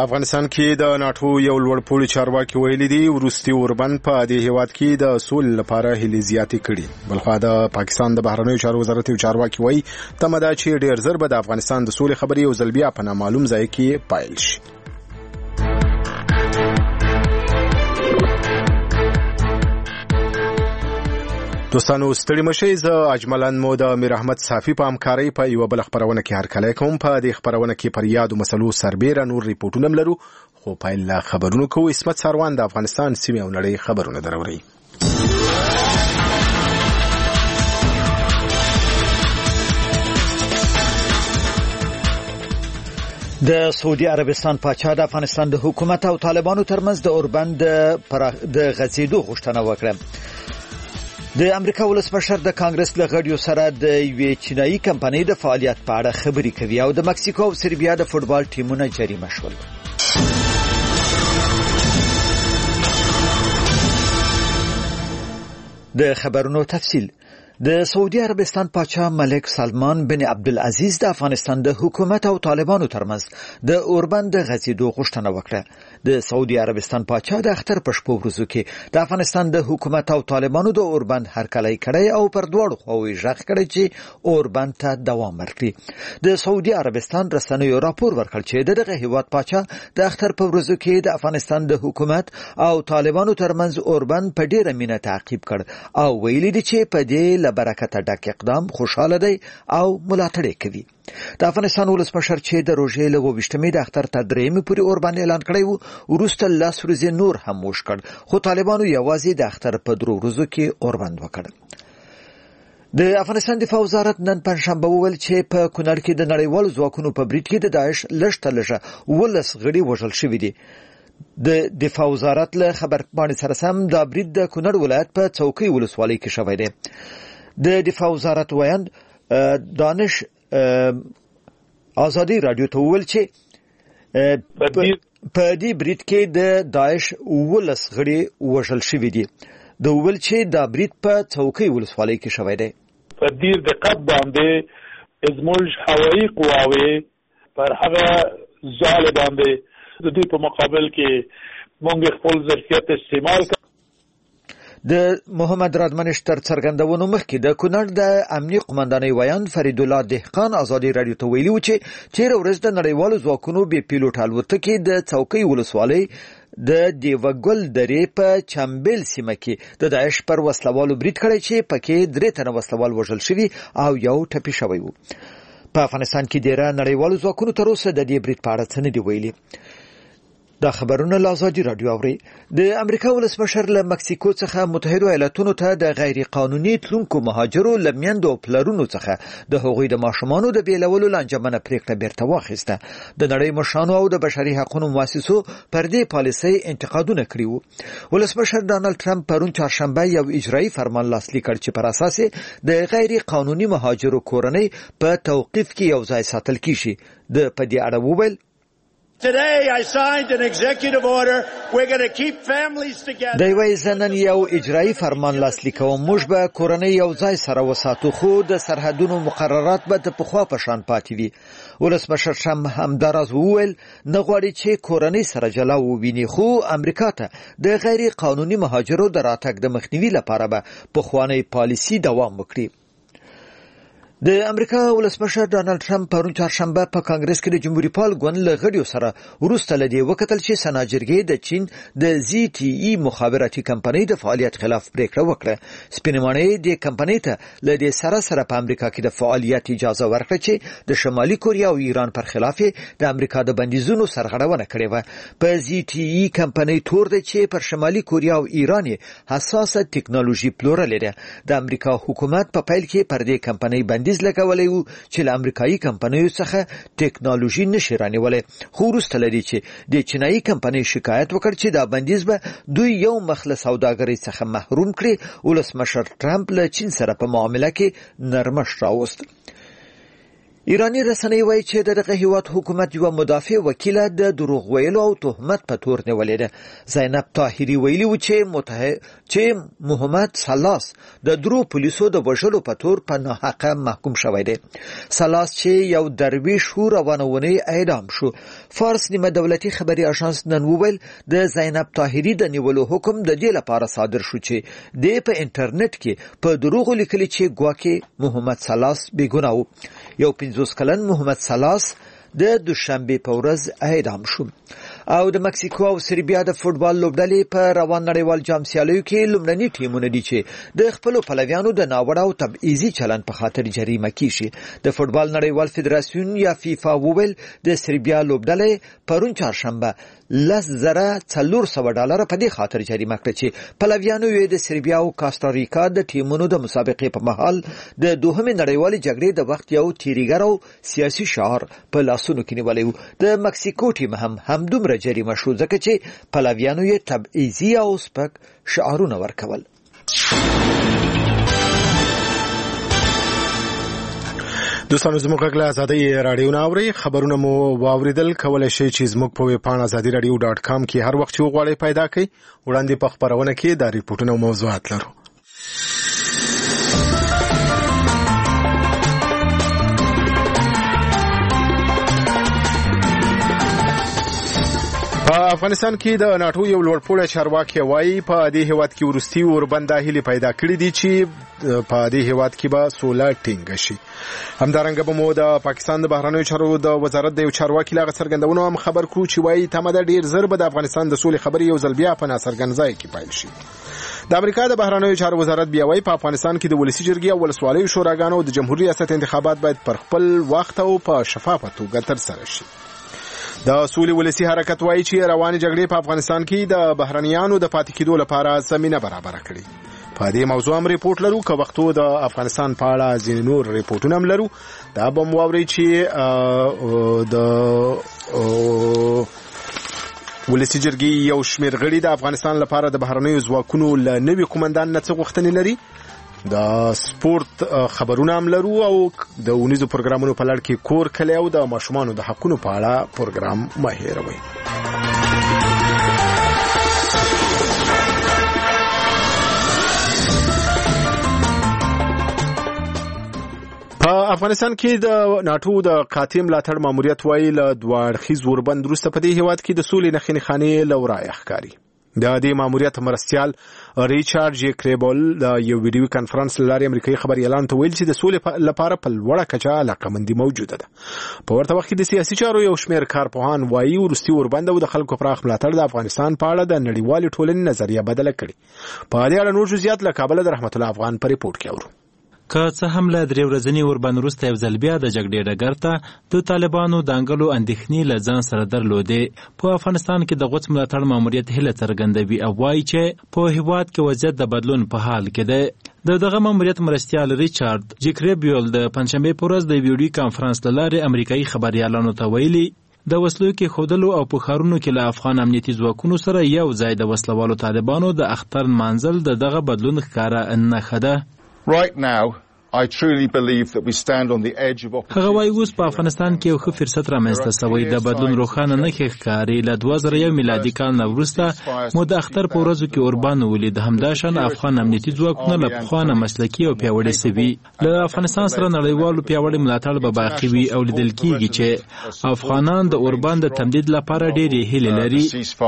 افغانستان کې د ناتو یو لوړپوړي چارواکي ویلي دي وروستي اوربند په دې هیواد کې د سولې لپاره هلې زیاتې کړي. بلخوا د پاکستان د بهرنیو چارو وزارت یو چارواکي وایي تمه ده چې ډېر ژر به د افغانستان د سولې خبرې یو ځل بیا په نامعلوم ځای کې پایل شي. دوستانو ستړي مشئ. زه اجملن مو د امیر احمد صافي په همکارۍ په یو بل خبرونه کې هرکلی کوم. په دې خبرونه کې پر یادو مسلو سربیره نور ریپورټونه لرو، خو پایل له خبرونو کوو. اسمت ساروان د افغانستان سیمې او نړۍ خبرونه دروري. د سعودي عربستان پاچا د افغانستان د حکومت او طالبانو ترمنځ د اوربند د غځېدو غوښتنه وکړه. د امریکا ولسمشر د کانګرس له غړیو سره د یوې چینایي کمپنۍ د فعالیت په اړه خبرې کوي او د مکسیکو او سربیا د فوټبال ټیمونه جریمه شول. د خبرونو تفصیل. د سعودي عربستان پاچا ملک سلمان بن عبدالعزیز د افغانستان د حکومت او طالبانو ترمنځ د اوربند د غځېدو غوښتنه وکړه. د سعودي عربستان پاچا د اختر په شپو ورځو کې د افغانستان د حکومت او طالبانو د اوربند هرکلی کړی او پر دواړو خواوو غږ کړی چې اوربند ته دوام ورکړي. د سعودي عربستان رسنیو راپور ورکړ چې دغه هیواد پاچا د اختر په ورځو کې د افغانستان د حکومت او طالبانو ترمنځ اوربند په ډیره مینه تعقیب کړ او ویلي دي چې په دې برکت ډک اقدام خوشاله دی او ملاتړ کوي. د افغانستان ولسمشر چې د روژې له 28مې د اختر تر 3مې پورې اوربند اعلان کړی و، وروسته 10 ورځې نور هم موش کړ، خو طالبانو یوازې د اختر په 3 ورځو کې اوربند وکړ. د افغانستان دفاع وزارت نن پنځشنبه وویل چې په کونړ کې د نړیوالو ځواکونو په برید کې د داعش لږ 12 غړي وژل شوي دي. د دفاع وزارت له خبرپاڼې سره سم دا برید د کونړ ولایت په څوکۍ ولسوالۍ کې شوی دی. د دفاع وزارت ویاند دانش آزادی رادیو ته وویل چې په دې برید کې د داعش 12 غړي وژل شوي دي. د وویل چې دا برید په څوکۍ ولسوالۍ کې شوی دی. په ډیر دقت باندې زموږ هوایي قواوې پر هغه ځال باندې د دې په مقابل کې موږ خپل ظرفیت استعمال کړ. د محمد رادمنش تر څرګندونو مخکې د کونړ د امنیي قومندانۍ ویاند فرید الله دهقان آزادي رادیو ته ویلي و چې تیر ورځ د نړیوالو ځواکونو بې پیلوټ الوتکې د څوکۍ ولسوالۍ د دیوګل درې په چمبل سیمه کې د داعش پر وسلوالو برید کړی چې پکې 3 تنه وسلوال وژل شوي او یو ټپي شوی و. په افغانستان کې ډیره نړیوالو ځواکونو تر اوسه د دې برید په اړه څه نه دی ویلي. دا خبرونه له آزادي رادیو اوري. د امریکا ولسمشر له مکسیکو څخه متحده ایالاتونو ته د غیر قانوني تلونکو مهاجرو لمیندو او پلرونو څخه د هغوی د ماشومانو د بیلولو لانجمنه پریکړه بیرته واخیسته. د نړۍ مشرانو او د بشري حقوقو مؤسسو پر دې پالیسۍ انتقادونه کړي وو. ولسمشر ډانلډ ټرمپ پرون چهارشنبه یو اجرایي فرمان لاسلیک کړ چې پر اساس د غیر قانوني مهاجرو کورنۍ په توقیف کې یو ځای ساتل کیږي. د په دې اړه وویل Today I signed an executive order. We're going to keep families together. د وی زنن یو اجرایي فرمان لاسلیک کوم. موږ به کورنۍ یو ځای سره وساتو، خو د سرحدونو مقررات به د پخوا په شان پاتې وي. ولسمشر ټرمپ همداراز وویل نه غواړي چې کورنۍ سره جلا وویني، خو امریکا ته د غیر قانوني مهاجرو د راتګ د مخنیوي لپاره به پخوانی پالیسي دوام وکړي. د امریکا ولسمشر ډانلډ ټرمپ پرون چهارشنبه په کانګرس کې د جمهوریت پال ګوند له غړیو سره وروسته لدی وکتل چې سناجرګي د چین د ZTE مخابراتي کمپنۍ د فعالیت خلاف پریکړه وکړه. سپینمانې د کمپنۍ ته لدی سره په امریکا کې د فعالیت اجازه ورکړه چې د شمالي کوریا او ایران پر خلاف د امریکا د بندیزونو سرغړونه کړې و. په ZTE کمپنۍ تور دی چې پر شمالي کوریا او ایران حساسه ټکنالوژي پلورل لري. د امریکا حکومت په پیل کې پر دې کمپنۍ بندیز لګولې و چې له امریکایي کمپنیو څخه ټکنالوژي نشي رانیولې، خو وروسته لري چې د چینایي کمپنۍ شکایت وکړ چې دا بندیز به دوی یو مخله سوداګرۍ څخه محروم کړي. ولسمشر ټرمپ له چین سره په معامله کې نرمښت راوست. ایرانی رسنۍ وایي چې دغه هیواد حکومت یو مدافع وکیله د دروغ ویلو او تهمت په تور نیولې ده. زینب طاهري ویلي و چې محمد سلاس د درو پولیسو د وژلو په تور په ناحقه محکوم شوی دی. سلاس چې یو درویش شو روانونی اعدام شو. فارس نیمه دولتي خبري اژانس نن وویل د زینب طاهري د نیولو حکم د دې لپاره صادر شو چې د په انټرنیټ کې په دروغ لیکلي چې ګواکې محمد سلاس بیګناه و. یو 50 کلن محمد سلاس د دوشنبه په ورځ اعدام شو. او د مکسیکو او سربیا د فوتبال لوبډلې په روان نړیوال جام سیالیو کې لومړني ټیمونه دي چې د خپل پلویانو د ناوړه او تبعیضي چلند په خاطر جریمه کیږي. د فوتبال نړیوال فدراسیون یا فیفا وویل د سربیا لوبډلې پرون چهارشنبه $400 په دې خاطر جریمه کړه چې پلویانو یې د سربیا او کاستاریکا د ټیمونو د مسابقې په مهال د دوهمې نړیوالې جګړې د وخت یو تیریګر او سیاسي شعار په لاسونو کې نیولی و. د مکسیکو ټیم همدومره جریمه شو ځکه چې پلویانو یې تبعیضي او سپک شعارونه ورکول. دوستانو زموږ غږ له ازادۍ راډیو نه اورئ. خبرونه مو واوریدل. کولی شئ چې زموږ په ویبپاڼه azadiradio.com کې هر وخت چې وغواړئ پیدا کړئ. وړاندې په خپرونه کې دا ریپورټونه او موضوعات لرو. په افغانستان کې د ناتو یو لوړپوړی چارواکي وایي په دې هیواد کې وروستي اوربند هیلې پیدا کړې دي چې په دې هیواد کې به سوله ټینګه شي. همدارنګه به مو د پاکستان د بهرنیو چارو د وزارت د یو چارواکي له څرګندونو هم خبر کړو چې وایي تمه ده ډیر زر به د افغانستان د سولې خبرې یو ځل بیا په ناڅرګند ځای کې پیل شي. د امریکا د بهرنیو چارو وزارت بیا وایي په افغانستان کې د ولسی جرګې او ولسوالیو شوراګانو د جمهوریت ریاست انتخابات باید پر خپل وخت او په شفافه توګه ترسره شي. د سولې ولسی حرکت وایي چې روانې جګړې په افغانستان کې د بهرنیانو د پاتې کېدو لپاره زمینه برابر کړي. په دې موضوع هم ریپورت لرو. که وختو د افغانستان په اړه ځینې نور ریپورتونه هم لرو. دا به مو واورئ چې د ولسی جرګې یو شمېر غړي د افغانستان لپاره د بهرنیو ځواکونو له نوي قومندان نه څه غوښتنې لري. د سپورت خبرونه هم لرو او د اونیزو پروګرامونو په لړ کې کور کلی او د ماشومانو د حقونو په اړه پروګرام مه هېروئ. په افغانستان کې د ناتو د قاطع ملاتړ ماموریت وایي له دوه اړخیز اوربند وروسته په دې هیواد کې د سولې نښې نښانې له ورایه ښکاري. د دې ماموریت مرستیال ریچارډ جی کریبل د یو ویډیو کانفرنس لاري امریکایي خبري اعلان ته ویل چې د سولې لپاره په لوړه کچه علاقمندي موجوده ده. په ورته وخت کې د سیاسي چارو یو شمېر کارپوهان وایي وروستي اوربند او د خلکو پراخ ملاتړ د افغانستان په اړه د نړیوالې ټولنې نظریه بدله کړي. په دې اړه نور جزئیات له کابل د رحمت الله افغان په ریپورت کې اورو. که څه هم له 3 ورځنی اوربند وروسته یو ځل بیا د جګړې ډګر ته د طالبانو د انګلو اندېښنې له ځان سره درلودې، په افغانستان کې د غوڅ ملاتړ ماموریت هیله څرګندوي او وایي چې په هیواد کې وضعیت د بدلون په حال کې ده. دغه ماموریت مرستیال ریچارډ جی کریبل د پنځشنبې په ورځ د ویډیو کانفرنس له لارې امریکایي خبريالانو ته ویلي د وسلو کې خودلو او په ښارونو کې له افغان امنیتي ځواکونو سره یو ځای د وسلوالو طالبانو د اختر منزل دغه بدلون ښکاره نښه ده. Right now I truly believe that we stand on the edge of opportunity. هغه وايي اوس په افغانستان کې یو ښه فرصت رامنځته شوی د بدلون روښانه نښې ښکاري. له 2001 میلادي کال نه وروسته مو د اختر په ورځو کې اوربان ولید همداشان افغان امنیتي ځواکونه له پخوانه مسلکي او پیاوړي سوي. له افغانستان سره نړیوالو پیاوړي ملاتړ به باقي وي او لیدل کېږي چې افغانان د اوربان د تمدید لپاره ډېرې هیلې لري.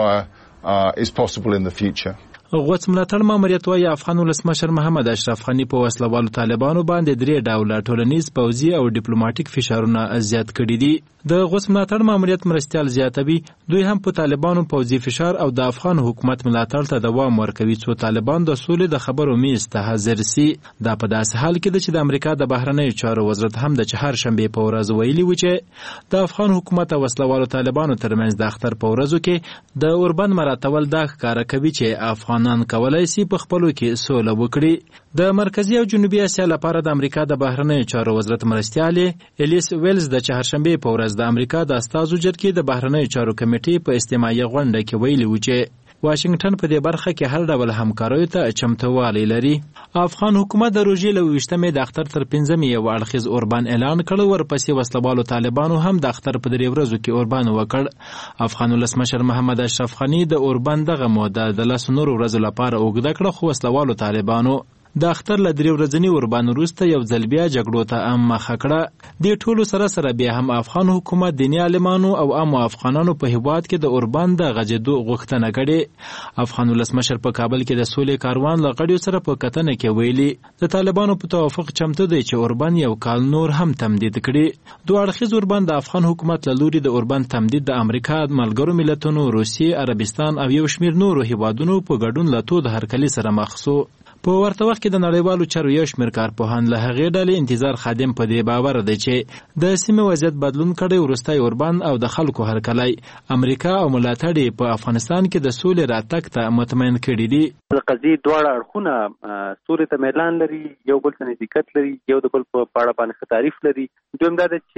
Is possible in the future. غوڅ ملاتړ ماموریت وایي افغان ولسمشر محمد اشرف غني په وسلوالو طالبانو باندې 3 ډوله ټولنیز، پوځي او ډیپلوماټیک فشارونه زیات کړي دي. د غوڅ ملاتړ ماموریت مرستیال زیاتوي دوی هم په طالبانو پوځي فشار او د افغان حکومت ملاتړ ته دوام ورکوي څو طالبان د سولې د خبرو میز ته حاضر سي. دا په داسې حال کې ده چې د امریکا د بهرنیو چارو وزارت هم د چهارشنبې په ورځ ویلي و چې د افغان حکومت او وسلوالو طالبانو ترمنځ د اختر په ورځو کې د اوربند مراتول دا ښکاره کوي چې افغانان کولای شي په خپلو کې سوله وکړي. د مرکزی او جنوبي اسیا لپاره د امریکا د بهرنیو چارو وزارت مرستیال الیس ویلز د چهارشنبې په ورځ د امریکا د استازو جرګې د بهرنیو چارو کمیټې په استماعي غونډه کې ویلي و چې واشنگټن په دې برخه کې هر ډول همکاریو ته چمتووالی لري. افغان حکومت د روژې له 28مې د اختر تر 5مې یو اړخیز اوربان اعلان کړ، ورپسې وسلوالو طالبانو هم د اختر په 3 ورځو کې اوربان وکړ. افغان ولسمشر محمد اشرف غني د اوربان دغه موده د 10 نورو ورځو لپاره اوږده کړه، خو وسلوالو طالبانو د اختر له 3 ورځني اوربان وروسته یو ځل بیا جګړو ته مخه کړه. دې ټولو سره بیا هم افغان حکومت دیني عالمانو او عامو افغانانو په هیواد کې د اوربان د غځېدو غوښتنه کړې. افغان ولسمشر په کابل کې د سولې کاروان له غړیو سره په کتنه کې ویلي د طالبانو په توافق چمتو دی چې اوربان یو کال نور هم تمدید کړي. دوه اړخیز اوربان د افغان حکومت له لوري د اوربان تمدید د امریکا، ملګرو ملتونو، روسیې، عربستان او یو شمېر نورو هیوادونو په ګډون له تود هرکلي سره مخ شو. په ورته وخت کې د نړیوالو چارو یو شمېر کارپوهان له هغې ډلې انتظار خادم په دې باور دی چې د سیمې وضعیت بدلون کړی وروستی اوربان او د خلکو هرکلی امریکا او ملاتړ په افغانستان کې د سولې راتګ ته مطمئن کړي دي. د قضیې دواړه اړخونه سولې ته میلان لري، یو بل ته نزدېکت لري، یو د بل په اړه باندې تعریف لري. دویم دا ده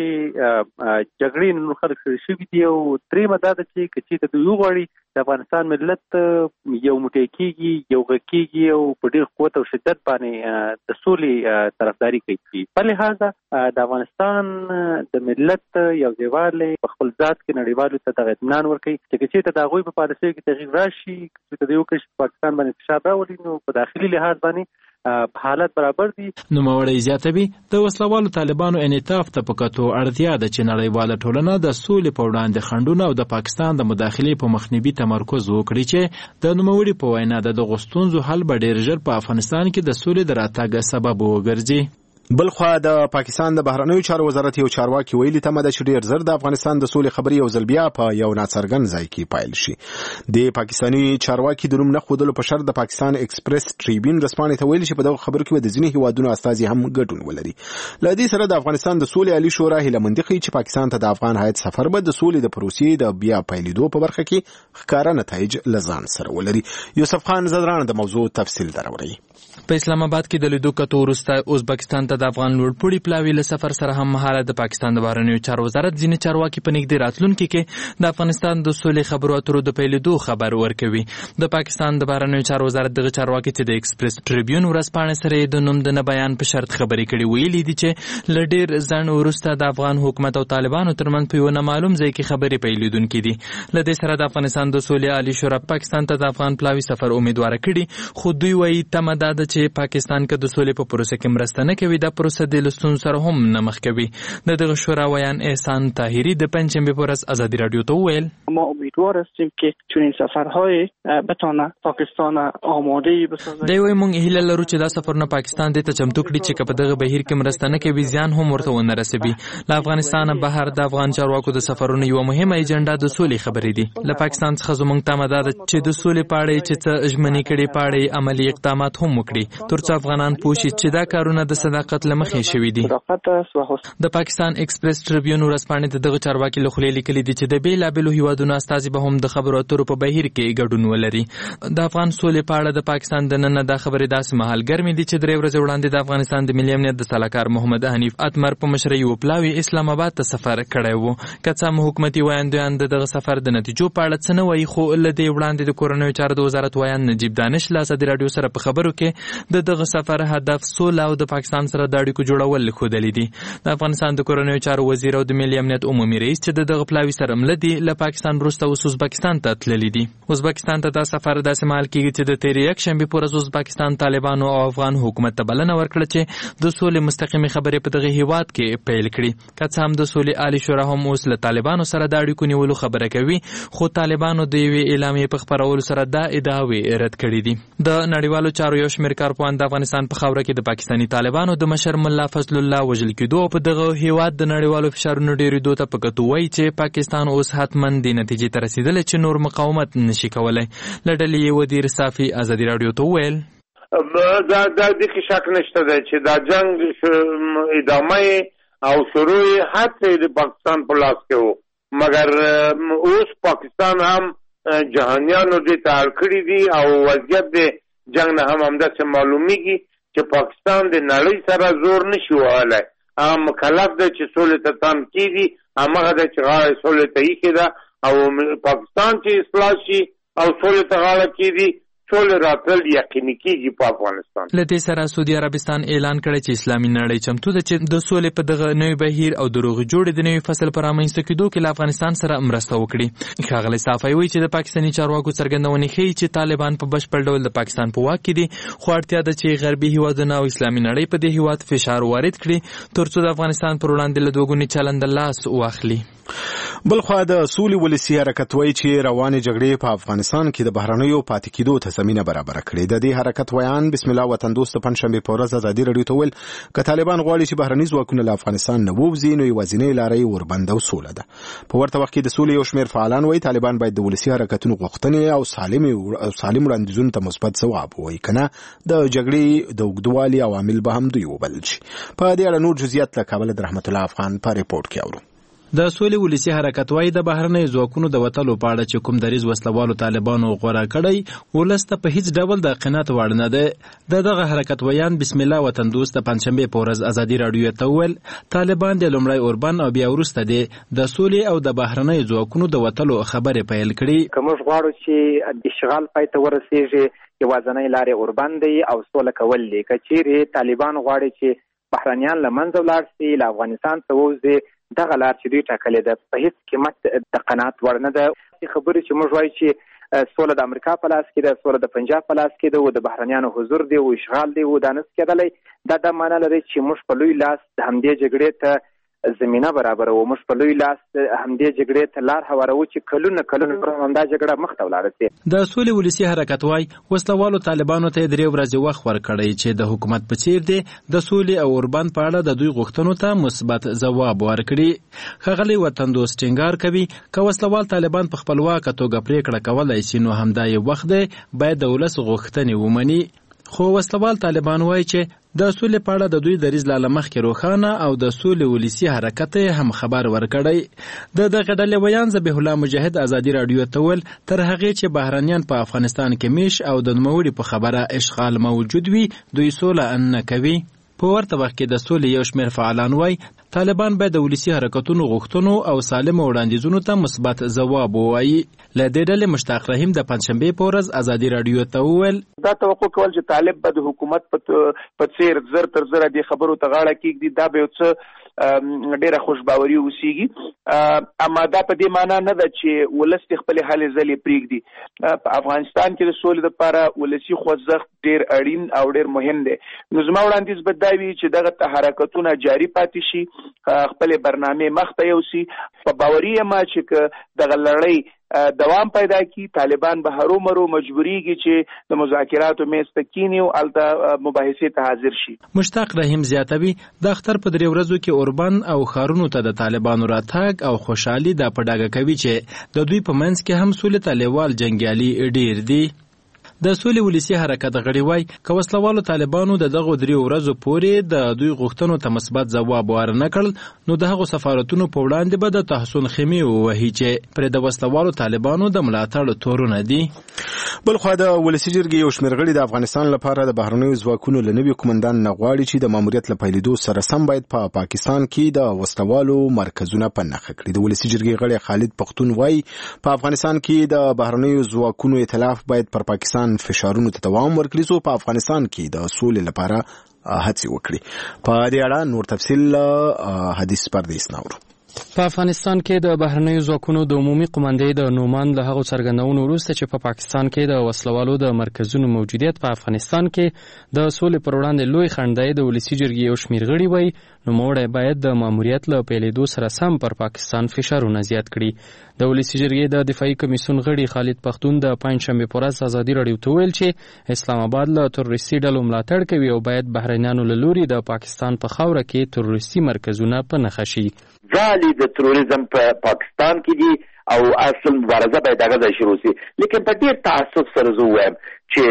چې جګړې نور خلک سره شوي دي، او درېیمه دا ده چې که چېرته دوی وغواړي د افغانستان ملت یو موټی کېږي، یو غږ کېږي او په ډېر قوت او شدت باندې د سولې طرفداري کوي. په لحاظه د افغانستان د ملت یو ځایوالی په خپل ذات کې نړیوالو ته دغه اطمینان ورکوي چې که چېرته د هغوی په پالیسیو کې تغییر راشي، که چېرته دوی وکړي چې پاکستان باندې فشار راولي، نو په داخلي لحاظ باندې حالت برابر دي. نوموړی زیاتوي د وسلوالو طالبانو انعطاف ته په کتو اړتیا ده چې نړیواله ټولنه د سولې په وړاندې خنډونه او د پاکستان د مداخلې په مخنیوي تمرکز وکړي چې د نوموړي په وینا د دغو ستونزو حل به ډېر ژر په افغانستان کې د سولې د راتګ سبب وګرځي. بلخوا د پاکستان د بهرنیو چارو وزارت یو چارواکي ویلي تمه ده چې ډېر زر د افغانستان د سولې خبرې یو ځل بیا په یو ناڅرګند ځای کې پایل شي. د پاکستاني چارواکي د نوم نه ښودلو په شرط د پاکستان ایکسپریس ټریبیون رسپانې ته ویلي چې په دغه خبرو کې به د ځینې هیوادونو استازي هم ګډون ولري. له دې سره د افغانستان د سولې عالي شورا هیله مندي ښیي چې پاکستان ته د افغان هیات سفر به د سولې د پروسې د بیا پیلېدو په برخه کې ښکاره نتایج له ځان سره ولري. یوسف خان زدران د موضوع تفصیل دروړي. په اسلام آباد کې د لیدو کتو وروسته ازبکستان ته د افغان لوړپوړي پلاوي له سفر سره هم مهاله د پاکستان د بهرنیو چارو وزارت ځینې چارواکي په نږدې راتلونکي کې د افغانستان د سولې خبرو اترو د پیلېدو خبر ورکوي. د پاکستان د بهرنیو چارو وزارت دغه چارواکي چې د ایکسپریس ټریبیون ورځپاڼې سره د نوم د نه بیان په شرط خبرې کړي، ویلي دي چې له ډېر ځنډ وروسته د افغان حکومت او طالبانو ترمنځ په یو نامعلوم ځای کې خبرې پیلېدونکې دي. له دې سره د افغانستان د سولې عالي شورا پاکستان ته د افغان پلاوي سفر امیدواره کړي، خو دوی وایي تمه دا ده چې پاکستان د سولې په پروسه کې مرسته نه کوي، دا پروسه د لستون سره هم نه مخ کوي. د دغه شورا ویان احسان طاهری د پنجشنبه پر ورځ آزادی رادیو ته ویل ما امیدوار هستیم که چنین سفرهای بتونه پاکستان آماده بسازه. دوی وایي موږ هیله لرو چې دا سفرونه پاکستان دې ته چمتو کړي چې په دغه بهیر کې مرسته نه کوي، زیان هم ورته ونه رسوي. له افغانستان بهر د افغان چارواکو د سفرونو یو مهمه ایجنډا د سولې خبرې دي. له پاکستان څخه زموږ تمه ده چې د سولې په اړه چې څه ژمنې کړي په اړه عملي اقدامات هم وکړي، ترڅو افغانان پوښي چې دا کارونه د صداقت له مخې شوي دي. د پاکستان ایکسپریس ټریبیون ورځپاڼې د دغه چارواکي له خولې لیکلي دي چې د بېلابېلو هیوادونو استازي به هم د خبرو اترو په بهیر کې ګډون ولري. د افغان سولې په اړه د پاکستان دننه دا خبرې داسې مهال ګرمې دي چې 3 ورځې وړاندې د افغانستان د ملي امنیت د سلاکار محمد حنیف اتمر په مشرۍ یو پلاوي اسلام آباد ته سفر کړی و. که څه هم حکومتي ویاندویان د دغه سفر د نتیجو په اړه څه نه وایي، خو له دې وړاندې د کورنیو چارو د وزارت ویان نجیب دانش له ازادي راډیو سره په خبرو کې د دغه سفر هدف سوله او د پاکستان سره د اړیکو جوړول ښودلي دي. د افغانستان د کورنیو چارو وزیر او د ملي امنیت عمومي رئیس چې دغه پلاوي سره مله دي له پاکستان وروسته اوس ازبکستان ته تللي دي. ازبکستان ته دا سفر داسې مهال کېږي چې د تېرې یکشنبې په ورځ ازبکستان طالبانو او افغان حکومت ته بلنه ورکړه چې د سولې مستقیمې خبرې په دغه هیواد کې پیل کړي. که څه هم د سولې عالي شورا هم اوس له طالبانو سره د اړیکو نیولو خبره کوي، خو طالبانو د یوې اعلامیې په خپرولو سره دا ادعاوې رد کړي دي. د نړیوالو چارو یو شمېر کارپوهان د افغانستان په خاوره کې د پاکستاني طالبانو د مشر ملا فضل الله وژل کېدو او په دغه هیواد د نړیوالو فشارونو ډېرېدو ته په کتو وایي چې پاکستان اوس حتما دې نتیجې ته رسېدلی چې نور مقاومت نشي کولی. له ډلې یې ودیر صافي ازادي راډیو ته وویل دا دې کې شک نشته دی چې دا جنگ ادامه او شروع هڅې د پاکستان په لاس کې وو، مګر اوس پاکستان هم جهانیانو دې ته اړ کړي دي او وضعیت د جنگ نه هم همداسې معلومیږي چې پاکستان د نړۍ سره زور نشي وهلی. هغه مکلف دی چې سولې ته تم کېږي، همغه دی چې غاړه سولې ته ایښې ده او پاکستان چې اصلاح شي او سولې ته غاړه کېږي، سولې راتلل یقیني کیږي په افغانستان. له دې سره سعودي عربستان اعلان کړی چې اسلامي نړۍ چمتو ده چې د سولې په دغه نوي بهیر او د روغې جوړې د نوي فصل په رامنځته کېدو کې له افغانستان سره مرسته وکړي. ښاغلی صافی وایي چې د پاکستاني چارواکو څرګندونې ښیي چې طالبان په بشپړ ډول د پاکستان په واک کې دي، خو اړتیا ده چې غربي هیوادونه او اسلامي نړۍ په دې هیواد فشار وارد کړي ترڅو د افغانستان پر وړاندې له دوګوني چلند لاس واخلي. بلخوا د سولې ولسي حرکت وایي چې روانې جګړې په افغانستان کې د بهرنیو پاتې کېدو ته زمینه برابره کړې. د دې حرکت ویان بسم الله وطن دوست پنځشنبه په ورځ ازادي راډیو ته ویل که طالبان غواړي چې بهرني ځواکونه له افغانستان نه ووځي نو یوازینۍ لاره یې اوربند او سوله ده. په ورته وخت کې د سولې یو شمېر فعالان وایي طالبان باید د ولسي حرکتونو غوښتنې او سالم وړاندیزونو ته مثبت ځواب ووایي، کنه د جګړې د اوږدوالي عوامل به هم دوی وبلل شي. په دې اړه نور جزئیات له کابل د رحمت الله افغان په ریپورت کې اورو. د سولې ولسي حرکت وایي د بهرنیو ځواکونو د وتلو په اړه چې کوم دریځ وسلوالو طالبانو غوره کړی ولس ته په هیڅ ډول د قناعت وړ نه ده. دغه حرکت ویان بسم الله وطن دوست پنځشنبه په ورځ ازادي راډیو ته ویل طالبان د لومړی اوربند او بیا وروسته د سولې او د بهرنیو ځواکونو د وتلو خبرې پیل کړي. کوم غواړو چې اشغال پای ته ورسیږي یوازینۍ لارې اوربند دی او سوله کول دي. کچېرې طالبان غواړي چې بهرنیان له منځه ولاړ شي له افغانستان څخه ووځي، دغه لار چې دوی ټاکلې ده په هیڅ قیمت د قناعت وړ نه ده. خبرې چې موږ وایو چې سوله د امریکا په لاس کې ده، سوله د پنجاب په لاس کې ده او د بهرنیانو حضور دی او اشغال دی او دا نس کېدلی، دا معنا لري چې موږ په لوی لاس د همدې جګړې ته زمینه برابرو، موږ په لوی لاس همدې جګړې ته لار هوارو چې کلونه همدا جګړه مخ ته ولاړه شي. د سولې ولسي حرکت وایي وسلوالو طالبانو ته 3 ورځې وخت ورکړی چې د حکومت په څیر دی د سولې او اوربند په اړه د دوی غوښتنو ته مثبت ځواب ورکړي. ښاغلی وطن دوست ټینګار کوي که وسلوال طالبان په خپلواکه توګه پریکړه کولای شي نو همدا یو وخت دی باید د ولس غوښتنې ومني. خو وسلوال طالبان وایي چې د سولې په اړه د دوی دریځ له مخکې روښانه او د سولې ولسي حرکت هم خبر ورکړی. دغه ډلې ویان ذبیح الله مجاهد ازادي راډیو ته ویل تر هغې چې بهرنیان په افغانستان کې میش او د نوموړي په خبره اشغال موجود وي دوی سوله نه کوي. په ورته وخت کې د سولې یو شمېر فعالان وایي طالبان باید د ولسي حرکتونو غوښتنو او سالمو وړاندیزونو ته مثبت ځواب ووایي. له دې ډلې مشتاق رحیم د پنځشنبې په ورځ ازادي راډیو ته وویل دا توقع کول چې طالب به د حکومت په څیر زر تر زره دې خبرو ته غاړه کېږدي دا به یو څه ډېره خوشباوري اوسیږي، اما دا په دې معنا نه ده چې ولس خپل هلې ځلې پرېږدي. په افغانستان کې د سولې لپاره ولسي خوځښت ډېر اړین او ډېر مهم دی. نو زما وړاندیز به دا وي چې دغه حرکتونه جاري پاتې شي، خپل برنامه مخ ته یوسي. په باوري یم چې دغه لړۍ دوام پیدا کی طالبان به هرومرو مجبوریږي چې د مذاکراتو میز ته کینی او الته مباحثې ته حاضر شي. مشتاق رحیم زیاتوي د اختر په 3 ورځو کې اوربند او خارونو ته د طالبانو راتګ او خوشحالي د پډاګه کوي چې د دوی په منځ کې هم سولې طالبوال جنگیالي ډیر دي. د سولې ولسي حرکت غړي وایي که وسلوالو طالبانو د دغه 3 ورځو پورې د دوی غوښتنو ته مثبت ځواب ورنه کړل نو د هغو سفارتونو په وړاندې به د تحسن خیمې ووهي چې پرې د وسلوالو طالبانو د ملاتړ تورونه دي. بلخوا د ولسي جرګې یو شمېر غړي د افغانستان لپاره د بهرنیو ځواکونو له نوي قومندان نه غواړي چې د ماموریت له پیلېدو سره سم باید په پاکستان کې د وسلوالو مرکزونه په نښه کړي. د ولسي جرګې غړي خالد پختون وایي په افغانستان کې د بهرنیو ځواکونو ائتلاف باید پر پاکستان فشارونو ته دوام ورکړي څو په افغانستان کې د سولې لپاره هڅې وکړي. په دې اړه نور تفصیل حدیث پردیس ناورو. په افغانستان کې د بهرنیو ځواکونو د عمومي قومندې د نومان له هغو څرګندونو وروسته چې په پاکستان کې د وسلوالو د مرکزونو موجودیت په افغانستان کې د سولې پر وړاندې لوی خنډ دی، د ولسي جرګې یو شمېر غړي وایي نوموړی باید د ماموریت له پیلېدو سره سم پر پاکستان فشارونه زیات کړي. د ولسي جرګې د دفاعي کمیسیون غړي خالد پختون د پنځشنبې په ورځ ازادي راډیو ته ویل چې اسلام آباد له تروریستي ډلو ملاتړ کوي او باید بهرنیانو له لوري د پاکستان په خاوره کې تروریستي مرکزونه په نښه شي. ځالې د تروریزم په پاکستان کې دي او اصل مبارزه باید هغه ځای شروع شي، لیکن په ډېر تعصب سره زه وایم چې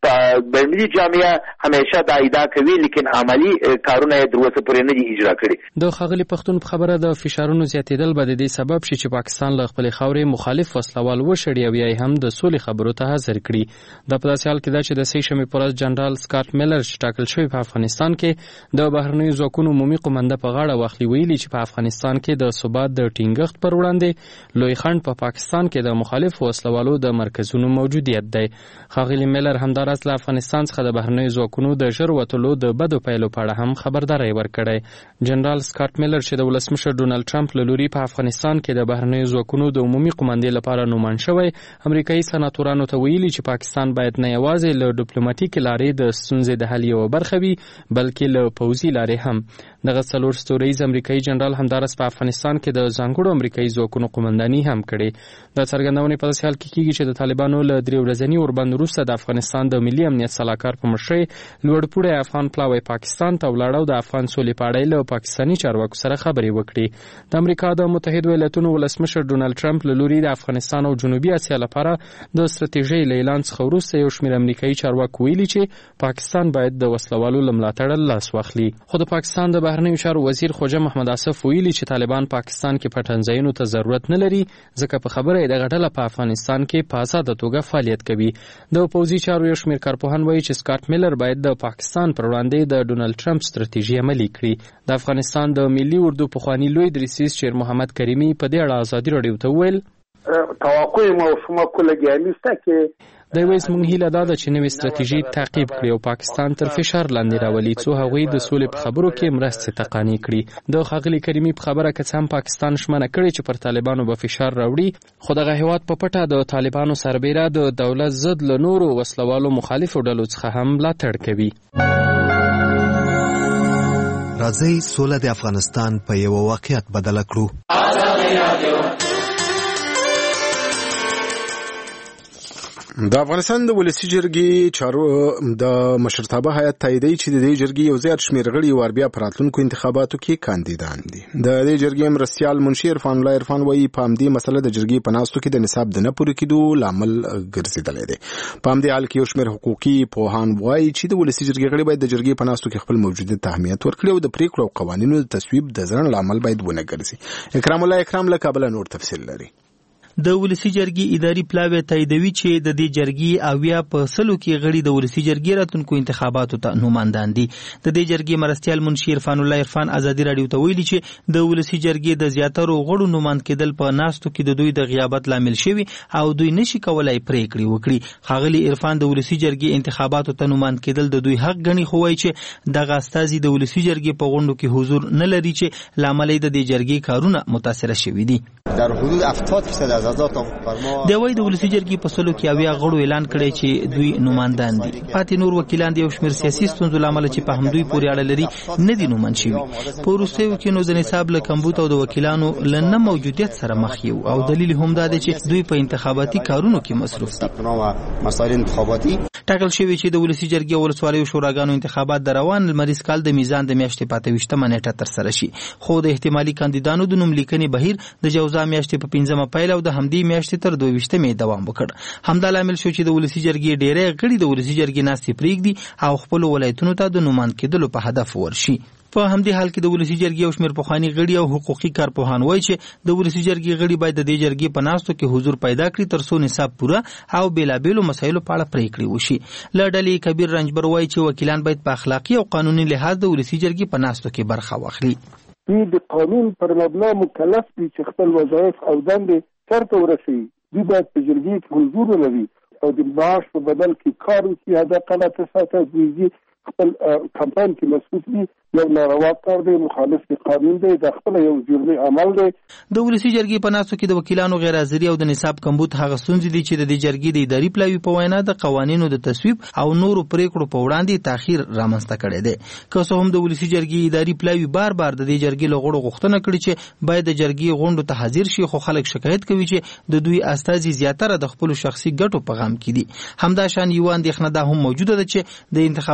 بین‌المللي جامعه همیشه دا ادعا کوي لیکن عملی کارونه د اوسه پورې نه دي اجرا کړي. د ښاغلي پښتون په خبره د فشارونو زیاتېدل به د دې سبب شي چې پاکستان له خپلې خاورې مخالف وسلوال وشړي او یا هم د سولې خبرو ته حاضر کړي. دا په داسې حال کې ده چې د سې شنبې په ورځ جنرال سکاټ میلر چې ټاکل شوی په افغانستان کې د بهرنیو ځواکونو عمومي قومنده په غاړه واخلي ویلي چې په افغانستان کې د ثبات د ټینګښت پر وړاندې لوی خنډ په پاکستان کې د مخالف وسلوالو د مرکزونو موجودیت دی. ښاغلي میلر همداراز له افغانستان څخه د بهرنیو ځواکونو د ژر وتلو د بدو پیلو په اړه هم خبرداری ورکړی. جنرال سکاټ میلر چې د ولسمشر ډونالد ټرمپ له لوري په افغانستان کې د بهرنیو ځواکونو د عمومي قومندې لپاره نوماند شوی، امریکایي سناتورانو ته ویلي چې پاکستان باید نه یوازې له ډیپلوماټیکې لارې د ستونزې د حل یوه برخه وي بلکې له پوځي لارې هم. دغه څلور ستوریز امریکایي جنرال همداراز په افغانستان کې د ځانګړو امریکایي ځواکونو قومنداني هم کړې. دا څرګندونې په داسې حال کې کیږي چې د طالبانو له 3 ورځني اوربند وروسته د افغانستان د ملي امنیت سلاکار په مشرۍ لوړپوړی افغان پلاوی پاکستان ته ولاړ او د افغان سولې په اړه له پاکستاني چارواکو سره خبرې وکړي. د امریکا د متحده ایالاتونو ولسمشر ډونالد ټرمپ له لوري د افغانستان او جنوبي اسیا لپاره د ستراتیژۍ له اعلان څخه وروسته یو شمېر امریکایي چارواکو ویلي چې پاکستان باید د وسلوالو له ملاتړه لاس واخلي. خو د پاکستان د بهرنیو چارو وزیر خوجه محمد اسف ویلي چې طالبان پاکستان کې پټنځایونو ته ضرورت نه لري ځکه په خبره یې دغه ډله په افغانستان کې په آزاده توګه فعالیت کوي. د پوځي چارو یو شمېر کارپوهان وایي چې سکاټ میلر باید د پاکستان پر وړاندې د ډونالد ټرمپ ستراتیژي عملي کړي. د افغانستان د ملي اردو پخواني لوی دریسیس شیر محمد کریمي په دې اړه ازادي راډیو ته وویل توقع مفهوم کلگی نیست که د ویس مونږ هیله دا ده چې نوې ستراتیژي تعقیب کړي او پاکستان تر فشار لاندې راولي څو هغوی د سولې په خبرو کې مرستې ته قانع کړي. د ښاغلي کریمي په خبره که څه هم پاکستان ژمنه کړې چې پر طالبانو به فشار راوړي، خو دغه هیواد په پټه د طالبانو سربیره د دولت ضد له نورو وسلوالو مخالفو ډلو څخه هم ملاتړ کوي. راځئ سوله د افغانستان په یو واقعیت بدله کړو. د افغانستان د ولسی جرګې چارو د مشرتابه هیئت تاییدي چې د دې جرګې یو زیات شمېر غړي وربیا په راتلونکو انتخاباتو کې کاندیدان دي. د دې جرګې مرستیال منشي عرفان الله عرفان وایي په همدې مسله د جرګې په ناستو کې د نصاب د نه پوره کېدو لامل ګرځېدلی دی. په همدې حال کې یو شمېر حقوقي پوهان وایي چې د ولسی جرګې غړي باید د جرګې په ناستو کې خپل موجودیت ته اهمیت ورکړي او د پریکړو او قوانینو د تصویب د ځنډ لامل باید ونه ګرځي. اکرام الله اکرام له کابل نور تفصیل لري. د ولسی جرګې اداري پلاوی تاییدوي چې د دې جرګې اویا په سلو کې غړي د ولسی جرګې راتلونکو انتخاباتو ته نوماندان دي. د دې جرګې مرستیال منشي عرفان الله عرفان ازادي راډیو ته ویلي چې د ولسی جرګې د زیاترو غړو نوماند کېدل په ناستو کې د دوی د غیابت لامل شوی او دوی نشي کولای پریکړې وکړي. ښاغلي عرفان د ولسی جرګې انتخاباتو ته نوماند کېدل د دوی حق ګڼي، خو وایي چې دغه استازي د ولسی جرګې په غونډو کې حضور نه لري چې لامل یې د دې جرګې کارونه متاثره شوي دي. در حدود 70% از اعضاء د وای د ولسی جرګې په سلو کې اویا غړو اعلان کړی چې دوی نوماندان دي. پاتې نور وکیلان د یو شمېر سیاسي ستونزو لامل چې په همدوی پورې اړه لري نه دي نوماند شوي. په وروستیو کې نو د نصاب له کمبود او د وکیلانو له نه موجودیت سره مخ یو او دلیل هم دا دی چې دوی په انتخاباتي کارونو کې مصروف دي. ټاکل شوی چې د ولسی جرګې او ولسوالیو شوراګانو انتخابات د روان لمریز کال د میزان د میاشتې په 28مه نیټه ترسره شي، خو د احتمالي کاندیدانو د نوم لیکنې بهیر د جوزا میاشتې په 15مه پیل او د همدې میاشتې تر 22مې دوام وکړ. همدا لامل شو چې د ولسی جرګې ډېری غړي د ولسی جرګې ناستې پرېږدي او خپل ولایتونو ته د نوماند کېدلو په هدف ورشي. په همدې حال کې د ولسی جرګې او شمېر پخواني غړي او حقوقي کارپوهان وایي چې د ولسی جرګې غړي باید د دې جرګې په ناستو کې حضور پیدا کړي ترڅو نصاب پوره او بیلابیلو مسایلو په اړه پریکړې وشي. له ډلې کبیر رنجبر وایي چې وکیلان باید په اخلاقي او قانوني لحاظ د ولسی جرګې په ناستو کې برخه واخلي. دوی د قانون پر مبنا مکلف دي چې خپل وظایف او دندې سرته ورسوي. دوی باید په جرګې کې حضور ولري او د معاش په بدل کې کار وکړي. حداقل 8 ساعته دوی خپل کمپاین کې مسؤل دي. یو ناروا کار دی، مخالف د قانون دی، د خپل یو جرمي عمل دی. د ولسی جرګې په ناستو کې د وکیلانو غیر حاضري او د نصاب کمبود هغه ستونزې دي چې د دې جرګې د اداري پلاوي په وینا د قوانینو د تصویب او نورو پریکړو په وړاندې تاخير رامنځته کړی دی. که څه هم د ولسی جرګې اداري پلاوي بار بار د دې جرګې له غړو غوښتنه کړې چې باید د جرګې غونډو ته حاضر شي، خو خلک شکایت کوي چې د دوی استازي زیاتره د خپل شخصي ګټو په غم کې دي. همدا شان یو اندېښنه دا هم موجوده ده چې د انتخاباتي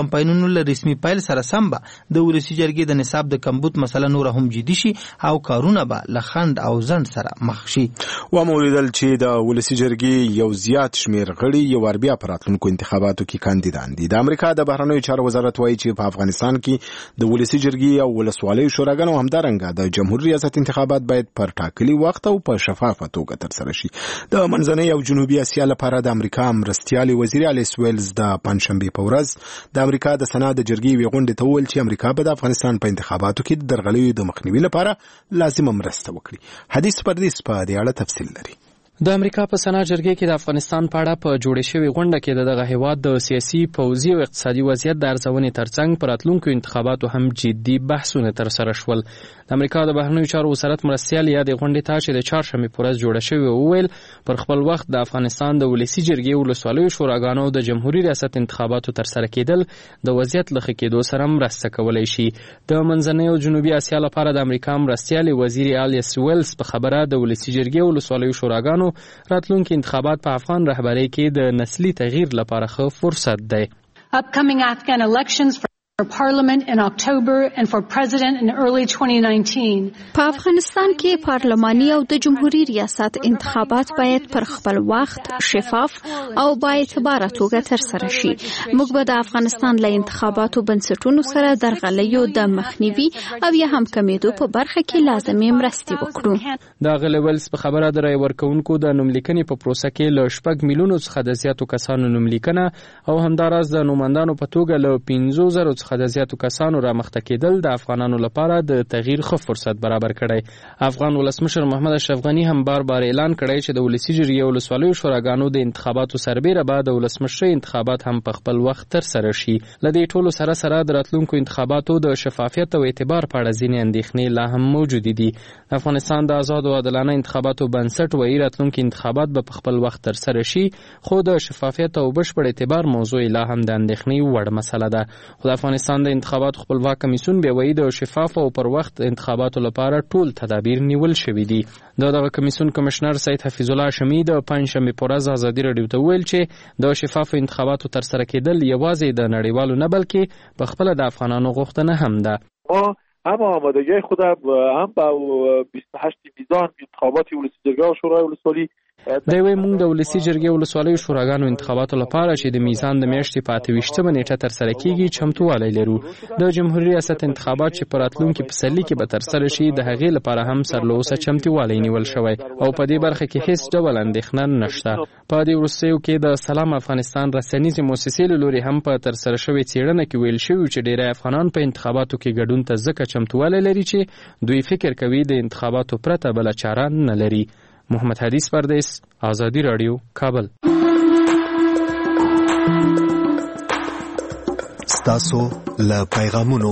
کمپاینونو له رسمي پیل سره سم به د ولسي جرګې د نصاب د کمبود مسله نور هم جدي شي او کارونه به له خند او ځنډ سره مخ شي. ومولیدل چې د ولسي جرګې یو زیات شمیر غړي یو ور بیا په راتلونکو انتخاباتو کې کاندیدان دي. د امریکا د بهرنیو چارو وزارت وایي چې په افغانستان کې د ولسي جرګې او ولسوالیو شوراګانو همدارنګه د جمهوریت ریاست انتخابات باید پر ټاکلي وخت او په شفافه توګه ترسره شي. د منځنۍ او جنوبي اسیا لپاره د امریکا مرستیالي وزیر الیس ویلز د پنځشنبې په ورځ د امریکا د سنا د جرګې وی غونډې ته وویل چې امریکا به د افغانستان په انتخاباتو کې د درغلیو د مخنیوي لپاره لازمه مرسته وکړي. حدیث پردیس په دې اړه تفصیل لري. د امریکا په سنا جرګې کې د افغانستان په اړه په جوړې شوې غونډه کې دغه هیواد د سیاسي، پوځي او اقتصادي وضعیت د ارزونې ترڅنګ پر راتلونکو انتخاباتو هم جدي بحثونه ترسره شول. د امریکا د بهرنیو چارو وزارت مرستیال یا د غونډې ته چې د چهارشنبې په ورځ جوړه شوې وویل پر خپل وخت د افغانستان د ولسي جرګې او ولسوالیو شوراګانو د جمهوریت ریاست انتخاباتو ترسره کېدل د وضعیت له ښه کېدو سره مرسته کولی شي. د منځنۍ او جنوبي اسیا لپاره د امریکا مرستیال وزیر الیس ویلز په خبره د ولسي جرګې او ولسوالیو شوراګانو راتلونکي انتخابات په افغان رهبرۍ کې د نسلي تغییر لپاره ښه فرصت دی. Upcoming Afghan elections for parliament in October and for president in early 2019. په افغانستان کې پارلماني او د جمهوریت ریاست انتخابات باید پر خپل وخت، شفاف او با اعتباره توګه ترسره شي. موږ به د افغانستان له انتخاباتو بنسټونو سره درغلیو د مخنیوي او یا هم کمیدو په برخه کې لازمي مرستې وکړو. د غلویلز په خبره د رای ورکوونکو د نوملیکنې په پروسه کې له 6 میلیونو څخه د زیاتو کسانو نوملیکنه او همداراز د نوماندانو په توګه له 15,000 څخه د زیاتو کسانو رامخته کېدل د افغانانو لپاره د تغییر ښه فرصت برابر کړی. افغان ولسمشر محمد اشرف غنی هم بار اعلان کړی چې د ولسي جرګې او ولسوالیو شوراګانو د انتخاباتو سربیره به د ولسمشر انتخابات هم په خپل وخت ترسره شي. له دې ټولو سره د راتلونکو انتخاباتو د شفافیت او اعتبار په اړه ځینې اندېښنې لا هم موجودې دي. د افغانستان د آزاد او عادلانه انتخاباتو بنسټ وایي راتلونکي انتخابات به په خپل وخت ترسره شي، خو د شفافیت او بشپړ اعتبار موضوع لا هم د اندېښنې وړ مسله ده. خو د افغانستان د انتخاباتو خپلواک کمیسیون به وایي د شفاف او پر وخت انتخاباتو لپاره ټول تدابیر نیول شوي دي. دغه کمیسیون کمشنر سید حفیظ الله هاشمي د پنځشنبې په ورځ ازادي راډیو ته ویل چې د شفاف انتخاباتو ترسره کېدل یوازې د نړیوالو نه بلکې په خپل د افغانانو غوښتنه هم ده. اما آمادگی خود هم با 28 میزان انتخابات ولسی جرګه او شورای ولسوالی د وی مونږ د ولسی جرګې او ولسوالیو شوراګانو انتخاباتو لپاره چې د میزان د میاشتې په 28مه نیټه ترسره کیږي چمتووالی لرو. د جمهوریت ریاست انتخابات چې په راتلونکي پسرلي کې به ترسره شي د هغې لپاره هم سرلوسه چمتووالی نیول شوی او په دې برخه کې هیڅ ډول اندېښنه نشته. په دې وروستیو کې د سلام افغانستان رسنیزې مؤسسې له لوري هم په ترسره شوې څېړنه کې ویل شوي چې ډېری افغانان په انتخاباتو کې ګډون ته ځکه چمتووالی لري چې دوی فکر کوي د انتخاباتو پرته بله چاره نه لري. محمد حدیث پردیس، آزادی رادیو، کابل. ستاسو له پیغامونو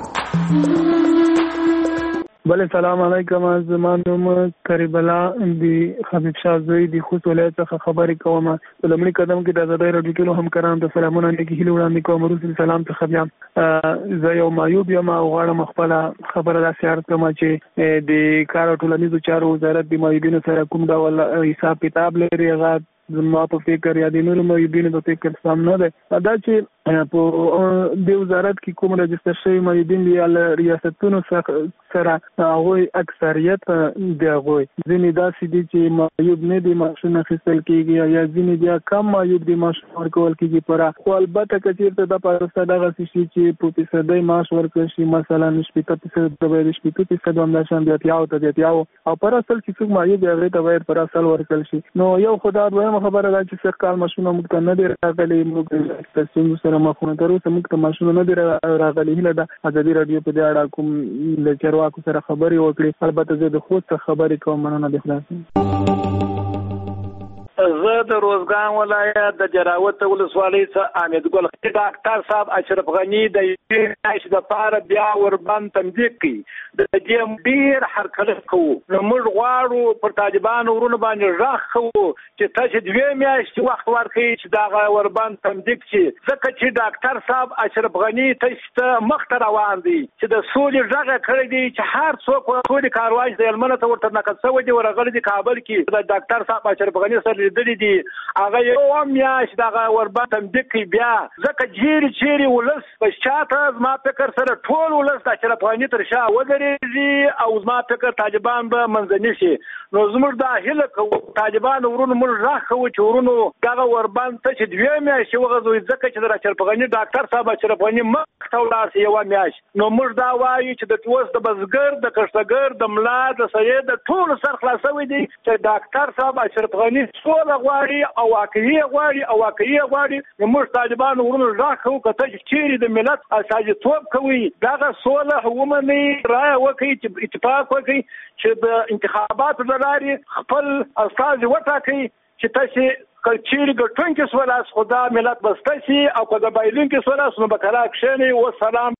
بله سلام علیکم. زما نوم قریب الله دی حبیب شاه زوی دی خوست ولایت څخه خبرې کوم. په لومړي قدم کې د آزادۍ راډیو ټولو همکارانو ته سلامونه نیکې هیلې وړاندې کوم. وروسته سلام څخه بیا زه یو معیوب یم او غواړم خپله خبره داسې عرض کړم چې د کار او ټولنیزو چارو وزارت د معیوبینو سره کوم ډول حساب کتاب لري. هغه زما په فکر یا د نورو معیوبینو په فکر سم نه دی. دا چې په د وزارت کې کوم رجستر شوي معیوبین دي یا ریاستونو سره هغوی اکثریت د هغوی ځینې داسې دي چې معیوب نه دي معاشونه اخیستل کېږي یا ځینې بیا کم معیوب دي معاشونه ورکول کېږي پوره. خو البته که چېرته دا پروسه دغسې شي چې په فیصدۍ معاش ورکړل شي مثلا 80% ته باید 80% همداشان د اتیاو ته د اتیاو او پر اصل چې څوک معیوب دی هغې ته باید پر اصل ورکړل شي. نو یو خو دا دویمه خبره ده چې سږ کال معاشونه موږ ته نه دي راغلي. موږ د ستونزو سره مخونه تر اوسه موږ ته معاشونه نه دي راغلي. هیله ده ازادي راډیو په دې اړه کوم له چارواکو سره خبرې وکړي. البته زه د خوست څخه خبرې کوم. مننه د خلاص. زه د روزګان ولایت د جراوت ولسوالۍ څخه حامد ګل ډاکټر صاحب اشرف غنی د یوې د پاره بیا وربند تمدید کړي. د دې ډیر حرکت کوو. نو موږ غواړو پر طالبانو ورونه باندې راخ کوو چې تاسو د دوه میاشتې وخت ورکړئ چې دا وربند تمدید شي. ځکه چې ډاکټر صاحب اشرف غنی تاسو مخ ته روان دي چې د سولې ژغه کړی دی چې هر څوک ټول کاروان د علمنه ته ورته نقد شوی دی ورغلی دی کابل کې د ډاکټر صاحب اشرف غنی سره رسیدلې دي هغه یو میاشت دغه اوربند تمدید کوي بیا ځکه چیرې ولس په شاته زما فکر سره ټول ولس د اشرف غني تر شا ودرېږي او زما فکر طالبان به منځني شي نو زموږ دا هیله کوو طالبان ورونو موږ راخ کوو چې ورونو دغه اوربند ته چې 2 میاشتې وغځوي ځکه چې د اشرف غني ډاکټر صاحب اشرف غني مخ ته ولاړ شي 1 میاشت نو موږ دا وایو چې د اوس د بزګر د کښتګر د ملا د سید د ټول سر خلاصوي دي چې ډاکټر صاحب اشرف غني سوله غواړي او واقعي غواړي نو موږ طالبان ورونو راخ کوو کته چې د ملت اساسيتوب کوي دغه سوله ومني رائے وکړي چې اتفاق وکړي چې د انتخاباتو لارې خپل استازي وټاکي چې تاسو کلچیر ګټونکو سولاس خدا ملت بستشي او کله بایلونکو سولاس نو بکرا کښنی و سلام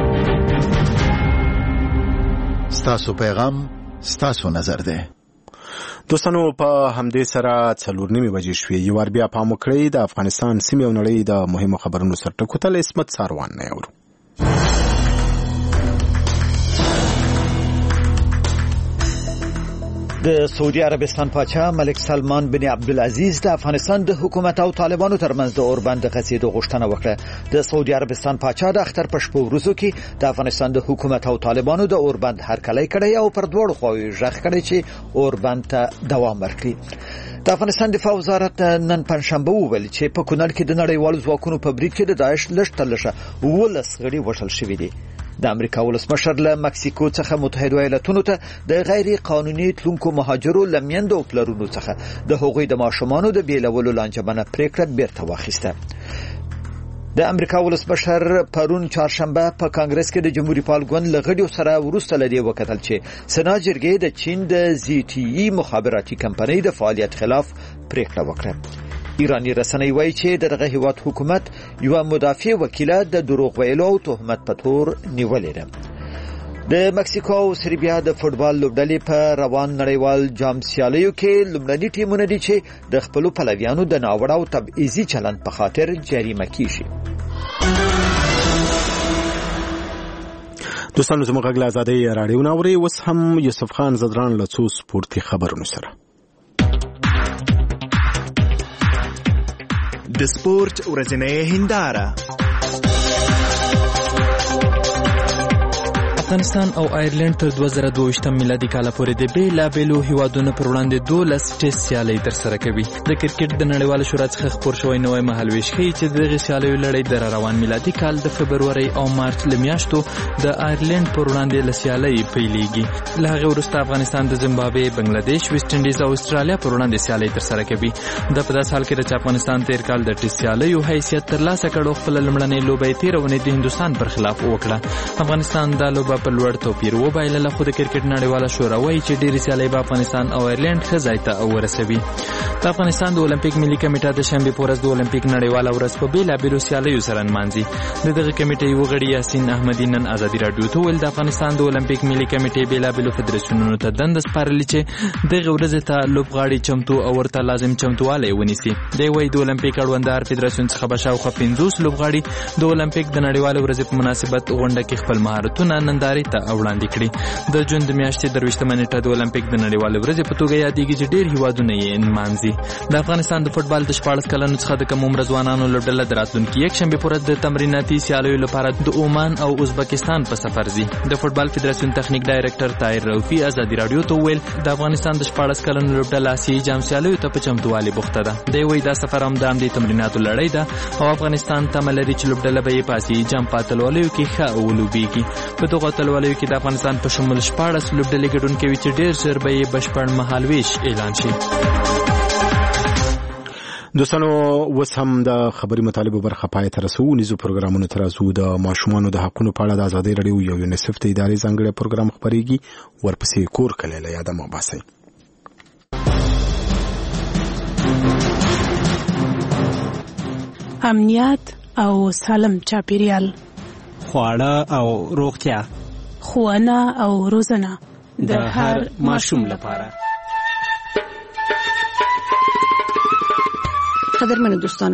ستاسو پیغام ستاسو نظر ده دوستانو په همدې سره 4:30 بجې شوې یو ور بیا پام وکړئ د افغانستان سیمې او نړۍ د مهمو خبرونو سره ټکوتل اسمت ساروان نه اورو د سعودي عربستان پاچا ملک سلمان بن عبدالعزیز د افغانستان د حکومت او طالبانو ترمنځ د اوربند د غځېدو غوښتنه وکړه د سعودي عربستان پاچا د اختر په شپو ورځو کې د افغانستان د حکومت او طالبانو د اوربند هرکلی کړی او پر دواړو خواوو غږ کړی چې اوربند ته دوام ورکړي د افغانستان دفاع وزارت نن پنځشنبه وویل چې په کونړ کې د نړیوالو ځواکونو په برید کې د داعش لږ تر لږه 12 غړي وژل شوي دي د امریکا ولسمشر له مکسیکو څخه متحده ایالاتونو ته د غیر قانوني تلونکو مهاجرو لمیندو پلرونو څخه د هغوی د ماشومانو د بیلولو لانجمنه پریکړه بیرته واخیسته د امریکا ولسمشر پرون چهارشنبه په کانګرس کې د جمهوریت پال ګوند لغړیو سره ورسته لدی وکتل چې سنا جرګې د چین د ZTE مخابراتي کمپنۍ د فعالیت خلاف پریکړه وکړه ایرانی رسنۍ وایي چې دغه هیواد حکومت یو مدافع وکیله د دروغ ویلو او تهمت په تور نیولې ده د مکسیکو او سربیا د فوتبال لوبډلې په روان نړیوال جام سیالیو کې لومړني ټیمونه دي چې د خپل پلویانو د ناوړه او تبعیضي چلند په خاطر جریمه کیږي دوستانو زموږ غږ له ازادۍ راډیو ناوري اوس هم یوسف خان زدران له څو سپورتي خبرونو سره د سپورت ورځنۍ هنداره افغانستان او آیرلند تر 2022 میلادي کال پورې د بیلابېلو هیوادونو پر وړاندې 12 ټیسټ سیالۍ ترسره کوي د کرکټ د نړیوال شورا څخه خبر شوی نوې مهالويش ښیي چې دغه سیالیو لړۍ د روان میلادي کال د فبرورۍ او مارچ لمیاشتو د آیرلند پر وړاندې له سیالۍ پیلېږي له هغه وروسته افغانستان د زیمبابوې بنگلاديش ویسټ انډیز او استرالیا پر وړاندې سیالۍ ترسره کوي د په داس حال کې چې افغانستان تیر کال د ټیسټ سیالیو حیثیت ترلاسه کړو خپل لمړنۍ لوبې تیرونې د هندستان پر خلاف وکړه افغانستان د لوبه په لوړ توپیر وبایلله خو د کرکټ نړیواله شورا وایي چې ډېرې سیالۍ به افغانستان او آیرلند ښه ځای ته ورسوي د افغانستان د اولمپیک ملي کمیټه د شنبې په ورځ د اولمپیک نړیواله ورځ په بېلابېلو سیالیو سره نمانځي د دغه کمیټې یو غړي یاسین احمدي نن ازادي راډیو ته ویل د افغانستان د اولمپیک ملي کمیټې بېلابېلو فدراسیونونو ته دنده سپارلې چې دغه ورځې ته لوبغاړي چمتو او ورته لازم چمتووالی ونیسي دی وایي د اولمپیک اړونددار فدراسیون څخه به شاوخوا 50 لوبغاړي د اولمپیک د نړیوالې ورځې په مناسبت غونډه کې خپل مهارتونه نندارې ته وړاندې کړي د جون د میاشتې 23 نیټه د اولمپیک د نړیوالې ورځې په توګه یادېږي چې ډېر هیوادونه یې نمانځي د افغانستان د فوټبال د 14 کلنو څخه د کم عمره ځوانانو لوبډله د راتلونکي یکشنبې په ورځ د تمریناتي سیالیو لپاره د عمان او ازبکستان په سفر ځي د فوټبال فدراسیون تخنیک ډایرکټر طاهر رؤفي ازادي راډیو ته ویل د افغانستان د 14 کلنو لوبډله آسیایي جام سیالیو ته په چمتووالي بوخته ده دی وایي دا سفر هم د همدې تمریناتو لړۍ ده او افغانستان تمه لري چې لوبډله به یې په آسیایي جام په اتلولیو کې ښه ولوبېږي په دغو اتلولیو کې د افغانستان په شمول 14 لوبډلې ګډون کوي چې ډېر ژر به یې بشپړ مهالویش اعلان شي دوستانو اوس هم د خبري مطالبه برخه پای ته رسو نيزو پروګرامونو ترازو د ماشومانو د حقونو په اړه د ازادي رادیو یو یونیسف ته اداري ځانګړی پروګرام خبريږي ورپسې کور کله له یاده ما باسي امنیت او سالم چاپیریال خواړه او روغتیا ښوونه او روزنه د هر ماشوم لپاره قدرمنو دوستانو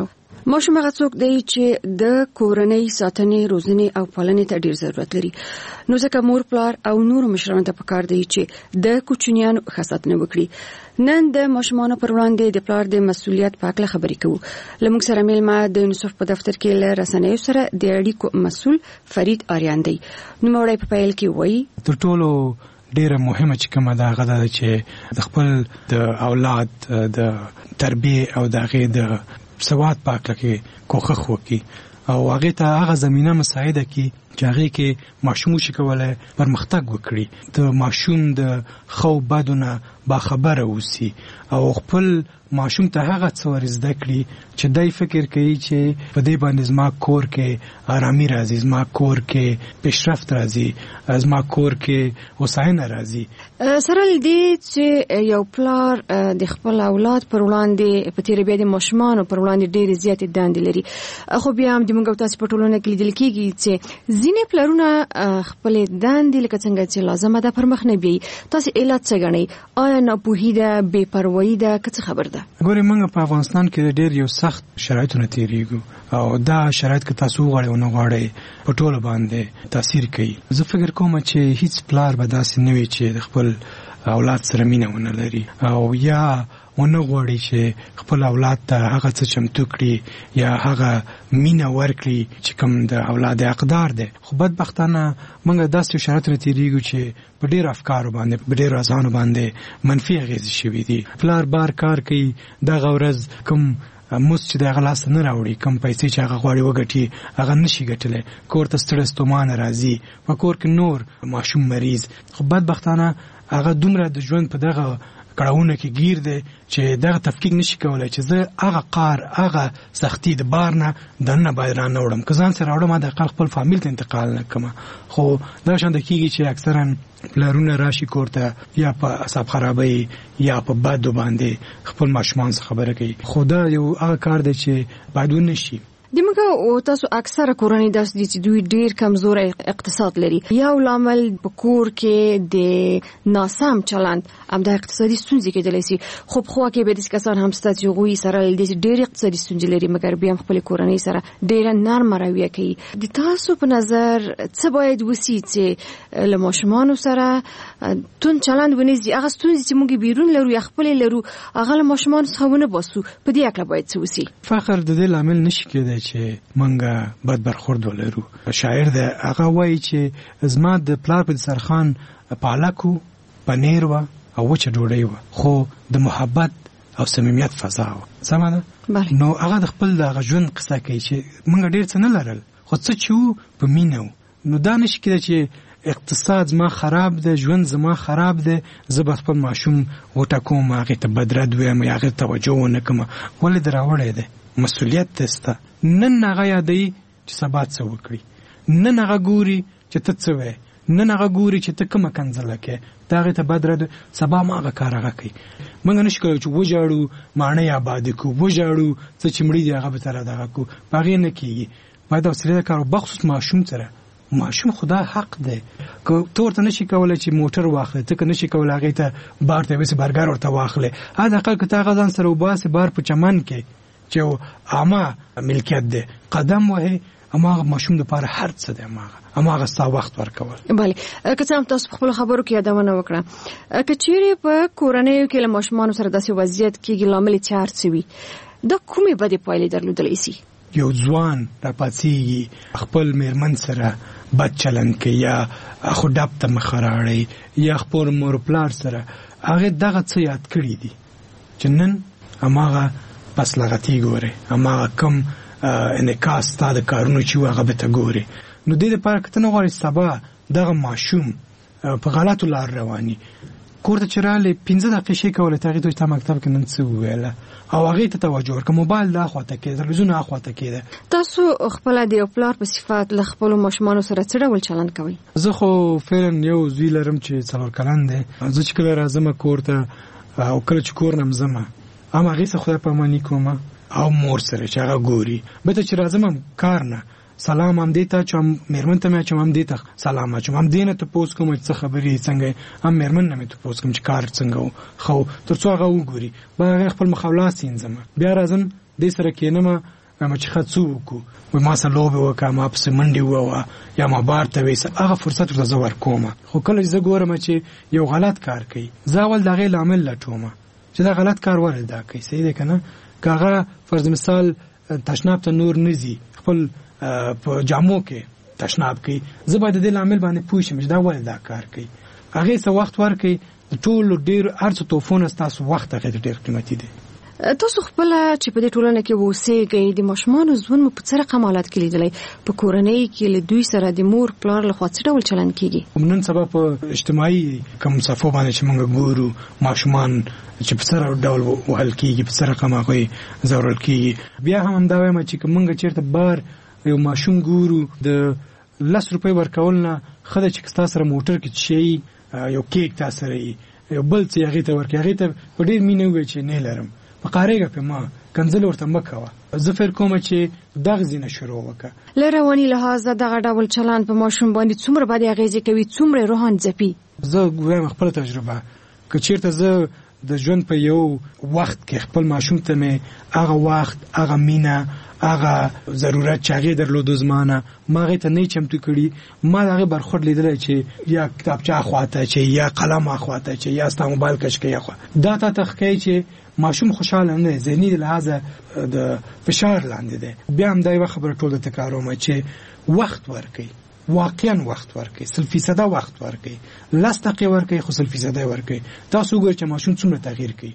ماشوم هغه څوک دی چې د کورنۍ ساتنې روزنې او پالنې ته ډیر ضرورت لري. نو ځکه مور پلار او نور مشرانو ته پکار دی چې د کوچنیانو ښه ساتنه وکړي. نن د ماشومانو پر وړاندې د پلار د مسؤلیت په اړه خبرې کوو. لمونږ سره میلمه د یونیسف په دفتر کې له رسنیو سره د اړیکو مسؤل فرید آریان دی. نوموړی په پیل کې وایي تر ټولو ډیره مهمه چې کومه ده هغه ده چې د خپل د اولاد د تربیه او د هغې د سواد په اړه کې کوښښ وکړي او هغې ته هغه زمینه مساعده کړي چې هغې کې ماشوم شي کولی پرمختګ وکړي. د ماشوم د ښو بدو نه باخبره اوسي او خپل ماشوم ته هغه څه ور زده کړي چې دی فکر کوي چې په دې باندې زما کور کې آرامي راځي، زما کور کې پیشرفت راځي، زما کور کې هوساینه راځي. سره دې چې یو پلار د خپل اولاد پر وړاندې په تیر بیا د ماشومانو پر وړاندې ډېرې زیاتې دندې لري، خو بیا هم د موږ تاسو په ټولنه کې لیدل کېږي چې ځینې پلرونه خپلې دندې لکه څنګه چې لازمه ده پر مخ نه بیایي. تاسو علت څه ګڼئ؟ آیا ناپوهي ده، بې پروایي ده، که څه خبر ده؟ ګورې موږ په افغانستان کې ډېر یو سخت شرایطونه تېرېږو او دا شرایط که تاسو وغواړئ ونه غواړئ په ټولو باندې تاثیر کوي. زه فکر کوم چې هیڅ پلار به داسې نه وي چې د خپل اولاد سره مینه ونه لري او یا ونه غواړي چې خپل اولاد ته هغه څه چمتو کړي یا هغه مینه ورکړي چې کوم د اولاد حقدار دی. خو بدبختانه موږ داسې شرایطونه تېرېږو چې په ډېرو افکارو باندې په ډېرو اذهانو باندې منفي اغېزې شوي دي. پلار بار کار کوي، دغه ورځ کوم موس چې د هغه لاسته نه راوړي، کم پیسې چې هغه غواړي وګټي هغه نشي ګټلی، کور ته ستړی ستومانه راځي، په کور کې نور ماشوم مریض. خو بدبختانه هغه دومره د ژوند په دغه کړهونه کې گیر دی چې دغه تفکیک نشي کولای چې زه هغه قار هغه سختی د بار نه دننه باید رانه وړم، که ځان سره راوړم د اقل خپل فامیل ته انتقال نه کړم. خو دا شان د کېږي چې اکثرا پلرونه راشي کور ته یا په اعصاب خرابۍ یا په بدو باندې خپل ماشومان څخه خبره کوي. خو دا یو هغه کار دی چې باید ونه شي. د موږ او تاسو اکثره کورنۍ داسې دي چې دوی ډیر کمزوری اقتصاد لري. یو لامل په کور کې د ناسم چلند هم د اقتصادي ستونزې کېدلی شي. خو په خوا کې به داسې کسان هم شته چې هغوی سره له دې ډېرې اقتصادي ستونزې لري مګر بیا هم خپلې کورنۍ سره ډېره نرمه رویه کوي. د تاسو په نظر څه باید وسي چې له ماشومانو سره توند چلند ونیسي؟ هغه ستونزې چې موږ بیرون لرو یا خپلې لرو هغه له ماشومانو څخه ونه باسو، په دې هکله باید څه وسي؟ فخر د دې لامل نشي کېدی چې منګه بد برخورد ولرو. شاعر د هغه وایي چې زما د پلار په دسترخوان پالک و، پنیر و او وچه ډوډۍ و، خو د محبت او صمیمیت فضا و. سمه ده؟ نو هغه د خپل دغه ژوند قصه کوي چې موږ ډېر څه نه لرل خو څه چې وو په مینه و. نو دا نشي کېدی چې اقتصاد زما خراب ده، ژوند زما خراب ده، زه به خپل ماشوم وټاکوم، هغې ته بدرد ویم یا هغې ته توجه ونه کړم. ولې دې راوړی دی؟ مسؤلیت ته سته. نن هغه یادوي چې سبا څه وکړي، نن هغه ګوري چې ته څه وایې، نن هغه ګوري چې ته کومه کنځله کوې، ته هغې ته بدرد، سبا ما هغه کار هغه کوي. موږ نشو کولی چې وژاړو ماڼۍ آبادې کړو، وژاړو څه چې مړي دي هغه به سره دغه کړو، په هغې نه کېږي. باید حوصله د کار بخصوص ماشوم سره. ماشوم خدا حق دی، که ته ورته نشي کولی چې موټر واخلې، ته که نشي کولی هغې ته بار ته یوسې برګر ورته واخلې، حداقل که ته هغه ځان سره وباسې بار په چمن کې چې عامه ملکیت دی قدم وهې، هماغه ماشوم دپاره هر څه دی، هماغه ستا وخت ورکول. بله، که څه هم تاسو په خپلو خبرو کې یادونه وکړه، که چیرې په کورنیو کې له ماشومانو سره داسې وضعیت کېږي لامل چې هر څه وي، دا کومې بدې پایلې درلودلی شي؟ یو ځوان راپاڅېږي خپل میرمن سره بد چلند کوي یا خو ډب ته مخه راړی یا خپل مور پلار سره، هغې دغه څه یاد کړي دي چې نن هماغه پس لغتي ګوري، هماغه کم انعکاس ستا د کارونو چې و هغه به ته ګوري. نو دې دپاره که ته نه غواړې سبا دغه ماشوم په غلطو لار رواني، کور ته چې راغلې 15 دقیقې شی کولی، ته هغې ته تا مکتب کې نن څه وویله او هغې ته توجه ورکړه، موبایل دا خواته کېده، تلویزیون هغه خواته کېده. تاسو خپله د یو پلار په صفت له خپلو ماشومانو سره څه ډول چلند کوئ؟ زه خو فعلا یو زوی لرم چې 4 کلن دی. زه چې کله راځم کور ته او کله چې کور نه ځم هم هغې څه خدای پاماني کوم او مور سره چې هغه ګوري. بته چې راځم کار نه سلام هم دې ته اچوم، میرمن ته مې اچوم، هم دې ته سلام اچوم، هم دې نه تپوس کوم چې څه خبرې څنګه، هم میرمن نه مې تپوس کوم چې کار څنګه و، خو تر څو هغه وګوري به هغې خپل مخ او لاس وینځم، بیا راځم دې سره کښېنم ما چې خاصو کو ما سره لوبه وکړه ما په منډي ووا یا ما بار ته وېس هغه فرصت ورته زور کوم خو کله چې ګورم چې یو غلط کار کوي زاول دغه لامل لټوم چې دا غلط کار ولدا کوي صحیح ده کنه کاغه فرض مثال تشناب ته نور نزي خپل په جامو کې تشناب کوي زباده د لامل باندې پوښم چې دا ولدا کار کوي هغه څه وخت ورکي ټول ډیر ارڅ توفون تاسو وخت هغه ډیر قیمتي دي تاسو خپل چې په دې ټولنه کې وسیږئ د ماشومان ژوند په څه رقم حالت کې لیدلای په کورنۍ کې له دوی سره د مور پلار له خوا څه ډول چلند کیږي نن سبا په اجتماعي کوم صفو باندې چې موږ ګورو ماشومان چې په څه ډول وهل کیږي په څه رقم هغه ضرورت کیږي بیا هم دا وایم چې موږ چیرته بار یو ماشوم ګورو د 10 روپۍ ورکول نه خدای چې تاسو سره موټر کې شي یو کیک تاسو سره یو بل څه هغه ته ورکړي هغه ته په ډیر مینه وي چې نه لرم فقارېګه په ما کنځل ورته مکوه زه فکر کوم چې دغه زینه شروع وکړه لروانی لحاظ دغه ډول چلند په ماشوم باندې څومره باندې اغیزه کوي څومره روحان ځپي زه وایم خپل تجربه که چیرته زه د ژوند په یو وخت کې خپل ماشوم ته مې هغه وخت هغه مینه هغه ضرورت چې هغه درلود زمانه ما غي ته نه چمتو کړي ما هغه برخورد لیدل چې یا کتابچه اخواته چې یا قلم اخواته چې یا ست موبایل کش کې اخوا دا ته تخکې چې ماشوم خوشاله نه ذهني لحاظ د فشار لاندې ده بیا هم دا یو خبره ټول تکراروم چې وخت ورکي واقعا وخت ورکي 100% وخت ورکي لستقي ورکي خو 100% ورکي تاسو ګور چې ماشوم څومره تغییر کوي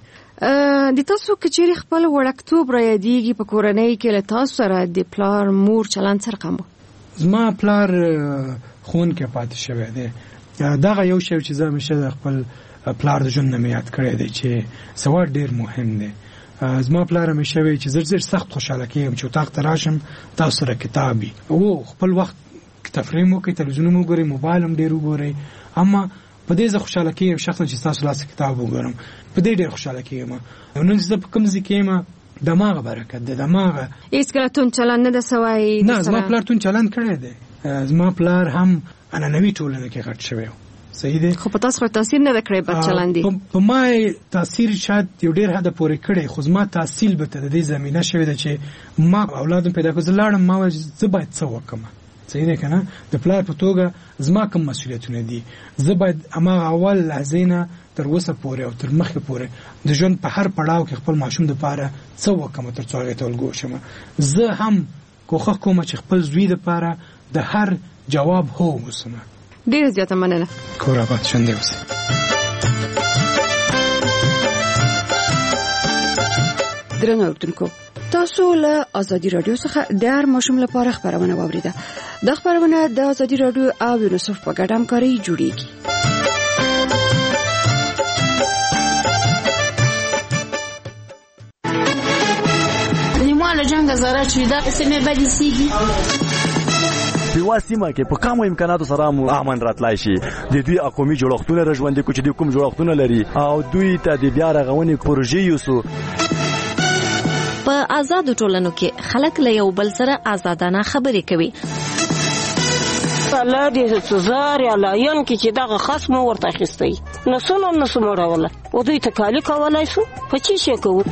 د تاسو کچېری خپل وړکتوب را یادېږي په کورنۍ کې له تاسو سره د پلار مور چلند سره کوم زما پلار خون کې پاتې شوی دی دا یو شی چې زه مشه خپل پلار د ژوند نه یاد کړی دی چې سواد ډیر مهم دی زما پلار مشه وی چې زر سخت خوشاله کېم چې تاخت راشم تاسو سره کتابي او خپل وخت تفریح مو کوي تلویزیون مو ګوري موبایل هم ډیر وګوري اما په دې زه خوشاله کېم شخصا چې تاسو لاس کتاب وګورم په دې ډیر خوشاله کېم نو زه په کوم ځای کې دماغ برکت د دماغ هیڅ کله تون چلند نه د سوای نه زما پلار تون چلند کړی دی زما پلار هم انا نوی ټولنه کې غټ شوی صحیح دی خو په تاسو تاثیر نه وکړي په چلند دی په ما تاثیر شاید یو ډیر حد پورې کړی خو زما تحصیل به تر دې زمينه شوی دی چې ما اولادم پیدا کړل لاړم ما زه باید څه وکم صحیح ده کنه د پلار په توګه زما کوم مسؤلیتونه دي زه باید اما اول لحظینه تر وسه پورې او تر مخه پورې د ژوند په هر پړاو کې خپل ماشوم د پاره څه وکم تر څو هغه ته ولګوشم زه هم کوخه کوم چې خپل زوی د پاره د هر جواب هو وسمه ډیر زیاته مننه کور آباد شنده اوسه درنو اورتونکو تاسو له ازادي رادیو څخه د هر ماشوم لپاره خبرونه واوریده د خبرونه د ازادي رادیو او یونیسف په ګډه همکاري جوړیږي نیمه جنگ زاره چې دا سمې بدې سیږي په واسمه کې په کومو امکاناتو سره مو امن راتلای شي د دوی اقومي جوړښتونه رژوندې کو چې د کوم جوړښتونه لري او دوی ته د بیا رغونې پروژې یوسو په آزاد ټولنو کې خلک له یو بل سره آزادانه خبرې کوي الله دې سزار یا لاین کې چې دغه خصم ورته اخیستي نسونه راوله او دوی تکالی کولای شو په چی شي کوو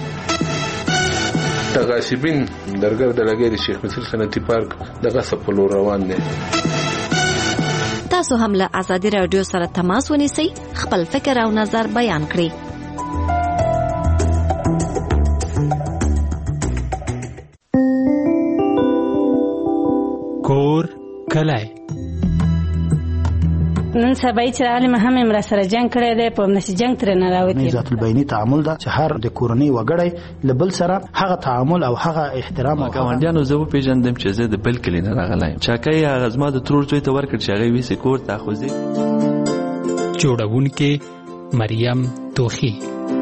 تغاسبین درګر د لګید شیخ مصر صنعتي پارک دغه سپلو روان دي تاسو هم له ازادي رادیو سره تماس ونیسئ خپل فکر او نظر بیان کړئ کور کلای نن سبا چې عالم هم امر سره جنگ کړی دی په نشي جنگ تر نه راوتی ذات البینی تعامل دا چې هر د کورنۍ وګړی لبل سره هغه تعامل او هغه احترام او ګاونډیانو زه په پیژندم چې زه د بل کلی نه راغلایم چاکای هغه زما د ترور څوی ته ورکړ چې هغه ویسه کور ته خوځي جوړونکې مریم توخی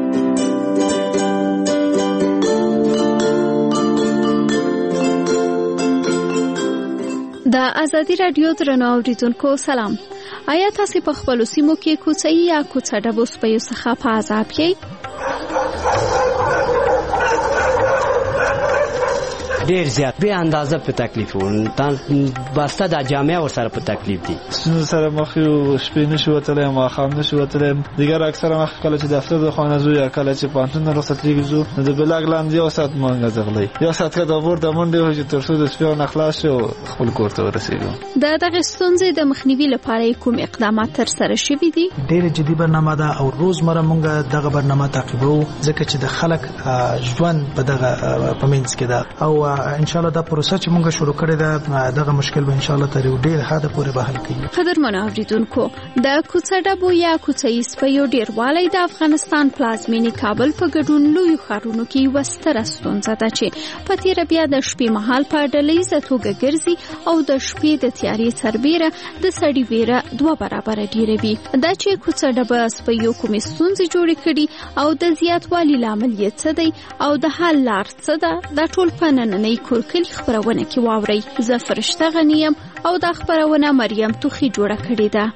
د ازادي رادیو درنو اوریدونکو سلام آیا تاسو په خپل سیمو کې کوڅې یا کوڅه ډبو سپیو څخه په عذاب یې ډیر زیات به اندازه په تکلیف وون تان واسطه د جامعه ور سره په تکلیف دي سره مخ یو شپې نشو وتلې ما خام نشو وتلې دیګر اکثره مخ کله چې دفتر د خانه زو یا کله چې پانتون رخصت کیږي د بلاګ لاندې یو سات مونږ ځغلې یو سات کده ورته منډه هو چې تر څو د سپیو نخلاص شو خپل کور ته ورسېږو دغه ستونزې د مخنیوي لپاره کوم اقدامات تر سره شوي دي ډېر جدي برنامه ده او روزمره مونږ دغه برنامه تعقیبو ځکه چې د خلک ژوند په دغه پمنځ کې ده او ان شاء الله دا پروسه چې مونږ شروع کړې ده دغه مشکل به ان شاء الله تر ډېر حد پورې به حل کړي. قدرمنو اوریدونکو د کوڅه ډبو یا کوڅې سپیو ډیروالی د افغانستان پلازمینې کابل په ګډون لوی ښارونو کې یوه ستره ستونزه ده چې په تیره بیا د شپې مهال په ډلهییزه توګه ګرځي او د شپې د تیارې سربیره د سړي ویره 2 برابره ډیره وي. دا چې کوڅه ډبه سپیو کومې ستونزې جوړې کړي او د زیاتوالي لامل یې څه دی او د حل لار څه ده دا ټول په نننۍ کورکلي خپرونه کې واورئ. زه فرشته غنی یم او دا خپرونه مریم توخی جوړه کړې ده.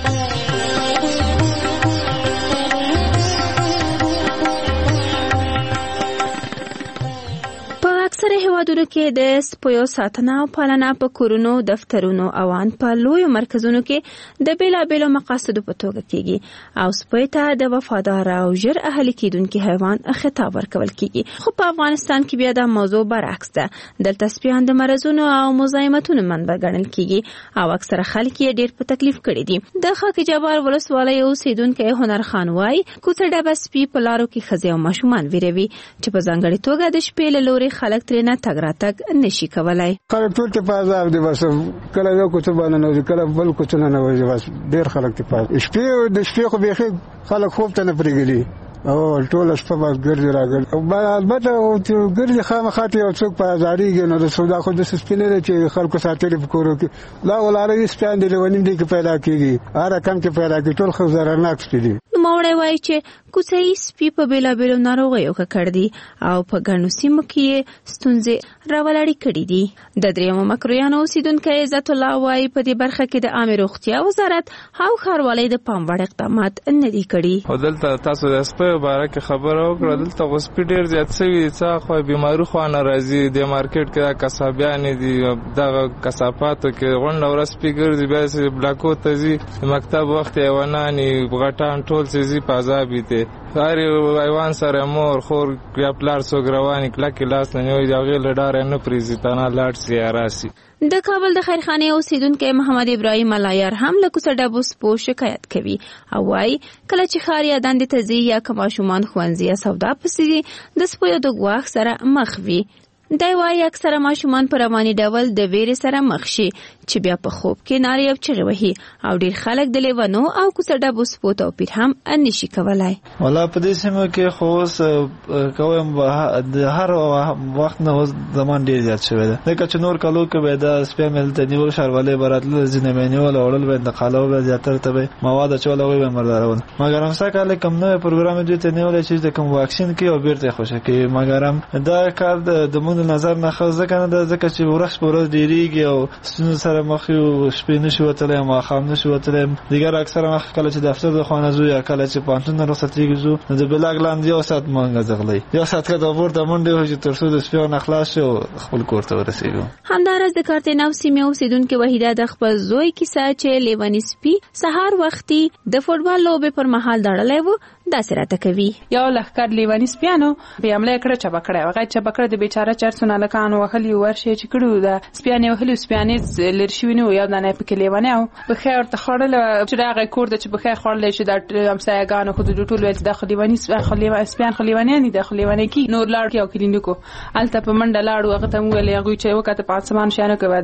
اکثره هیوادونو کې د سپیو ساتنه او پالنه په کورونو، دفترونو او ان په لویو مرکزونو کې د بیلابیلو مقاصدو په توګه کیږي او سپی ته د وفادار او ژر اهلي کیدونکي حیوان خطاب ورکول کیږي. خو په افغانستان کې بیا د موضوع برعکس ده. دلته سپیان د مرزونو او مزاحمتونو منبع ګڼل کیږي او اکثره خلک یې ډیر په تکلیف کړي دي. د خاک جبار ولسوالۍ اوسیدونکي هنر خان وای کوڅه ډبه سپي په لارو کې ښځې او ماشومان ویروي چې په ځانګړي توګه د شپې له لوري خلک ترنه تګ راتګ نشي کولای. خلک ټول ته پازاب دي بس کله یو کوڅه باندې نه کله بل کوڅه نه وځي بس ډیر خلک ته پاز شپې د شپې خو به خلک خوب ته نه پرېږدي او ټول شپه بس ګرځي راګرځي. البته چې ګرځي خامخاته یو څوک په ازاریږي نو د سودا خو د سپینې چې خلکو ساتلې په کورو کې لا ولاره سپیان دي ونیم دي کې پیدا کیږي هر کم کې پیدا کیږي ټول خو زرناک سپي. نوموړی وایي چې کوڅې سپي په بیلابیلو ناروغیو ککړ دي او په ګڼو سیمو کې ستونزې راولاړې کړي دي. د دریمو مکرویانو اوسیدونکی عزت الله وایي په دې برخه کې د عامه روغتیا وزارت او ښاروالۍ د پام وړ اقدامات نه دي کړي. او دلته تاسو د سپیو باره کې خبره وکړه دلته خو سپي ډېر زیات سوي څه خو بیماري خو نه راځي. د مارکیټ کې دا کسابیانې دي دغه کثافاتو کې غونډه ورځ سپي ګرځي بیا یې بلاکو ته ځي مکتب وخت حیوانانې غټان ټول څه په عذاب دي. هر حیوان سره مور خور یا پلار څوک رواني کلکې لاس نه نیوي د هغې له ډاره نه پرېږدي تنها لاړ سي یا راسي. د کابل د خیرخانې اوسیدونکی محمد ابراهیم ملایار هم له کوڅه ډبو سپو شکایت کوي او وایي کله چې ښار یا دندې ته ځي یا که ماشومان ښوونځي یا سودا پسې ځي د سپیو د ګواښ سره مخ وي. دی وایي اکثره ماشومان په رواني ډول د ویرې سره مخ شي چې بیا په خوب کې نارې او چغې وهي او ډېر خلک د لیونو او کوڅه ډبو سپو توپیر هم نشي کولای. والا په دې سیمه کې خو اوس کوم د هر وخت نه زمان ډېر زیات شوی ده ځکه چې نور کالو کې به د سپیا مل ته نیول ښاروالۍ به راتلل ځینې به نیول او وړل به انتقالول به زیاتره ته به مواد اچول هغوی به مردارول. مګر همسا کال کوم نوی پروګرام دوی ته نیولی چې د کوم واکسین کوي او بیرته یې خوشې کوي. مګر دا کار د نظر نه خو ځکه نه ده ځکه چې ورځ په ورځ ډېرېږي او ستونزو سره مخ یو شپې نشي وتلی ماښام نشي وتلی. دیګر اکثره مخ کله چې دفتر د خانه ځو یا کله چې پوهنتون نه رخصتېږي ځو نو د بلاک لاندې یو ساعت مونږ ځغلی یو ساعت که د پورته منډې وهي چې تر څو د سپیو نه خلاص شي او خپل کور ته ورسېږو. همداراز د کارتینو سیمې اوسیدونکې وحیده د خپل زوی کیسه چې لیوني سپي سهار وختي د فوټبال لوبې پر مهال دړلی و داسې راته کوي. یو لښکر لیوني سپیانو په حمله یې کړه چپه کړی هغه چپه کړه د بیچاره چرسونه هلکانو وهلي ورشي چې کړي ده سپیانې وهلي سپیانې لرې شوي نه وو یو دانه یې پکې لیونی او پښې ورته خوړله چې د هغې کور ده چې پښې خوړلی شي دا همسایهګانو خو د ټول ویل چې دا خو لیوني سپیان خو لیونیان دي دا خو لیونی کي نور لاړو یو کلینیکو هلته په منډه لاړو هغه ته مو ویل هغوی چې وکته په آسمان شیانو کې به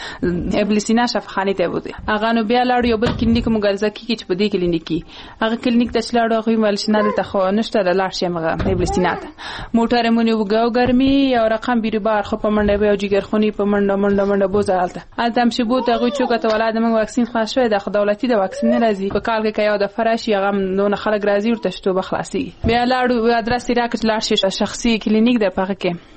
د ابلیسینا شفاخانې ته یې بوتې هغه نو بیا لاړو یو بل کلینیک مګرزه کېږي چې په دې کلینیک کې هغه کلینیک ته چې لاړو هغوی ویل چې نه دلته خو نشته د لاړ شي هغه ابلیسینا ته موټر یې مونیو وګه ګرمي یو رقم بیروبار خو په منډه به یو جګرخوني په منډه بوزه هلته هم چې بوت هغوی چوکه ته ولاړ د موږ واکسین خلاص شوی دا خو دولتي د واکسین نه راځي په کال کې که یو دفعه راشي هغه هم دونه خلک راځي ورته چې توبه خلاصېږي بیا لاړو ادرس یې راکړه چې لاړ شي شخصي کلینیک دی په هغه کې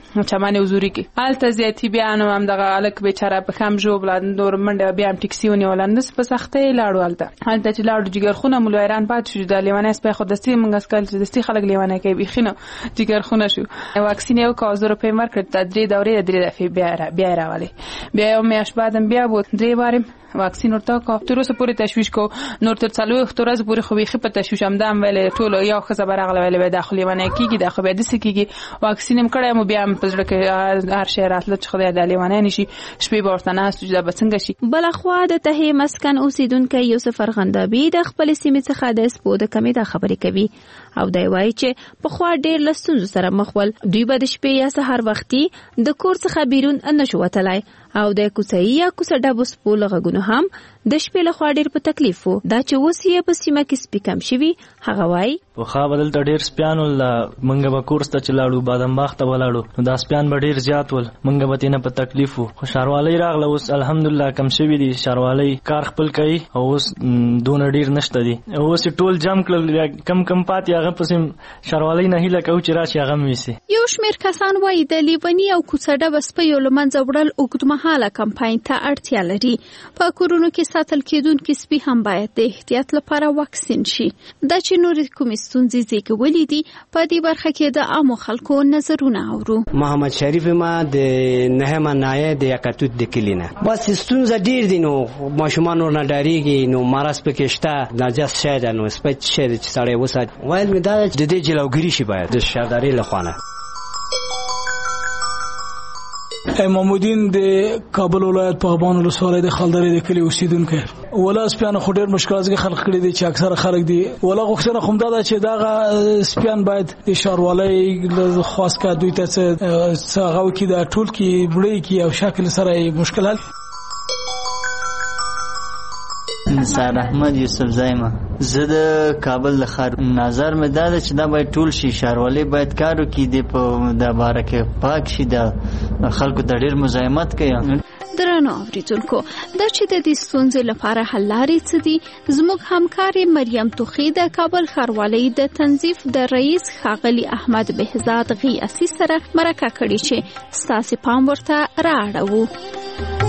چمن حضوري کې الته زیاتی بیا نو هم دغه الک بیچاره په خام جو بلند نور منډه بیا هم ټیکسی ونیول نس په سختۍ لاړو الته چې لاړو جګر خونه مول ایران پات شو د لیوانه سپه خو دستي منګس کال چې دستي خلک لیوانه کوي بخینه جګر خونه شو واکسین یو کاز روپې مارکیټ ته 3 دورې بیا راولي بیا یو میاش بعدم بیا بو 3 بارم واکسین ورته کو تر اوسه پورې تشویش کو نور تر څلوي ختورز پورې خو ویخه په تشویش هم دام ویلې ټول یو خزه برغله ویلې داخلي ونه کیږي د خو به د سکیږي واکسین هم کړه مو بیا هم پزړه کې هر شهر راتله چې خدای د لیوانه نشي شپې ورتنه سجده بڅنګ شي بلخوا د ته مسکن اوسیدونکو یوسف ارغندابي د خپل سیمې څخه د سپو د کمی د خبرې کوي او دی وایي چې په خوا ډیر لستونزو سره مخ ول دوی به د شپې یا سحر وختي د کور څخه بیرون نه شو وتلای او د کوڅې یا کوڅه ډبو سپو لغونو هم د شپې له خوا ډیر په تکلیف وو دا چې وسیه په سیمه کې سپي کم شوي هغه وایي په خا بدل ته ډیر سپیانو منګه به کورس ته چلاړو بادام باغ ته ولاړو نو دا سپیان به ډیر زیات ول منګه به تینه په تکلیف وو خو شاروالۍ راغله اوس الحمدلله کم شوي دي شاروالۍ کار خپل کوي او اوس دون ډیر نشته دي اوس ټول جام کړل کم پاتې هغه پسې شاروالۍ نه هیله کوي چې راشي هغه ویسي یو شمیر کسان وایي د لیونی او کوڅه ډبه سپیو لمنځه وړل اوږدمهاله کمپاین ته اړتیا لري په کورونو کې ساتل کېدونکي سپي هم باید د احتیاط لپاره واکسین شي دا چې نور کومې ستونزې زیږولې دي په دې برخه کې د عامو خلکو نظرونه اورو محمد شریف ما د نهمه نایه د یکاتوت د کلینه بس ستونزه ډیر دي نو ماشومان ورنه ډاریږي نو مرز پکې شته ناجس شاید نو سپیچ شاید چې سړی وسات وایل می دا د دې جلوګری شي باید د شهرداري لخوانه محمودین د کابل ولایت په غبان ولسوالۍ د خلدرې د کلی اوسیدونکو ولا سپیان خو ډېر مشکلات کې خلق کړي دي چې اکثره خلک دي ولا غوښتنه خو دا چې دا سپیان باید د شاروالۍ خاص کا دوی ته څنګه غو کې د ټول کې وړي کې او شکل سره مشکلات نثار احمد یوسف زایمه زه د کابل د ښار نظر مې دا ده چې دا باید ټول شي ښاروالۍ باید کار وکړي د دا باره کې پاک شي د خلکو ته ډېر مزاحمت کوي درنو اوریدونکو دا چې د دې ستونزې لپاره حل لارې څه دي زموږ همکارې مریم توخی د کابل ښاروالۍ د تنظیف د رئیس ښاغلي احمد بهزاد غیاثي سره مرکه کړې چې ستاسې پام ورته رااړوو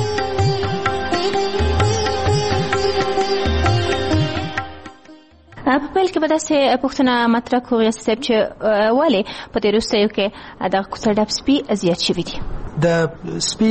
په پیل کې به داسې پوښتنه مطرح کړو ریاست صاحب چې ولې په دې وروستیو کې دغه کوڅه ډب سپي زیات شوي دي د سپي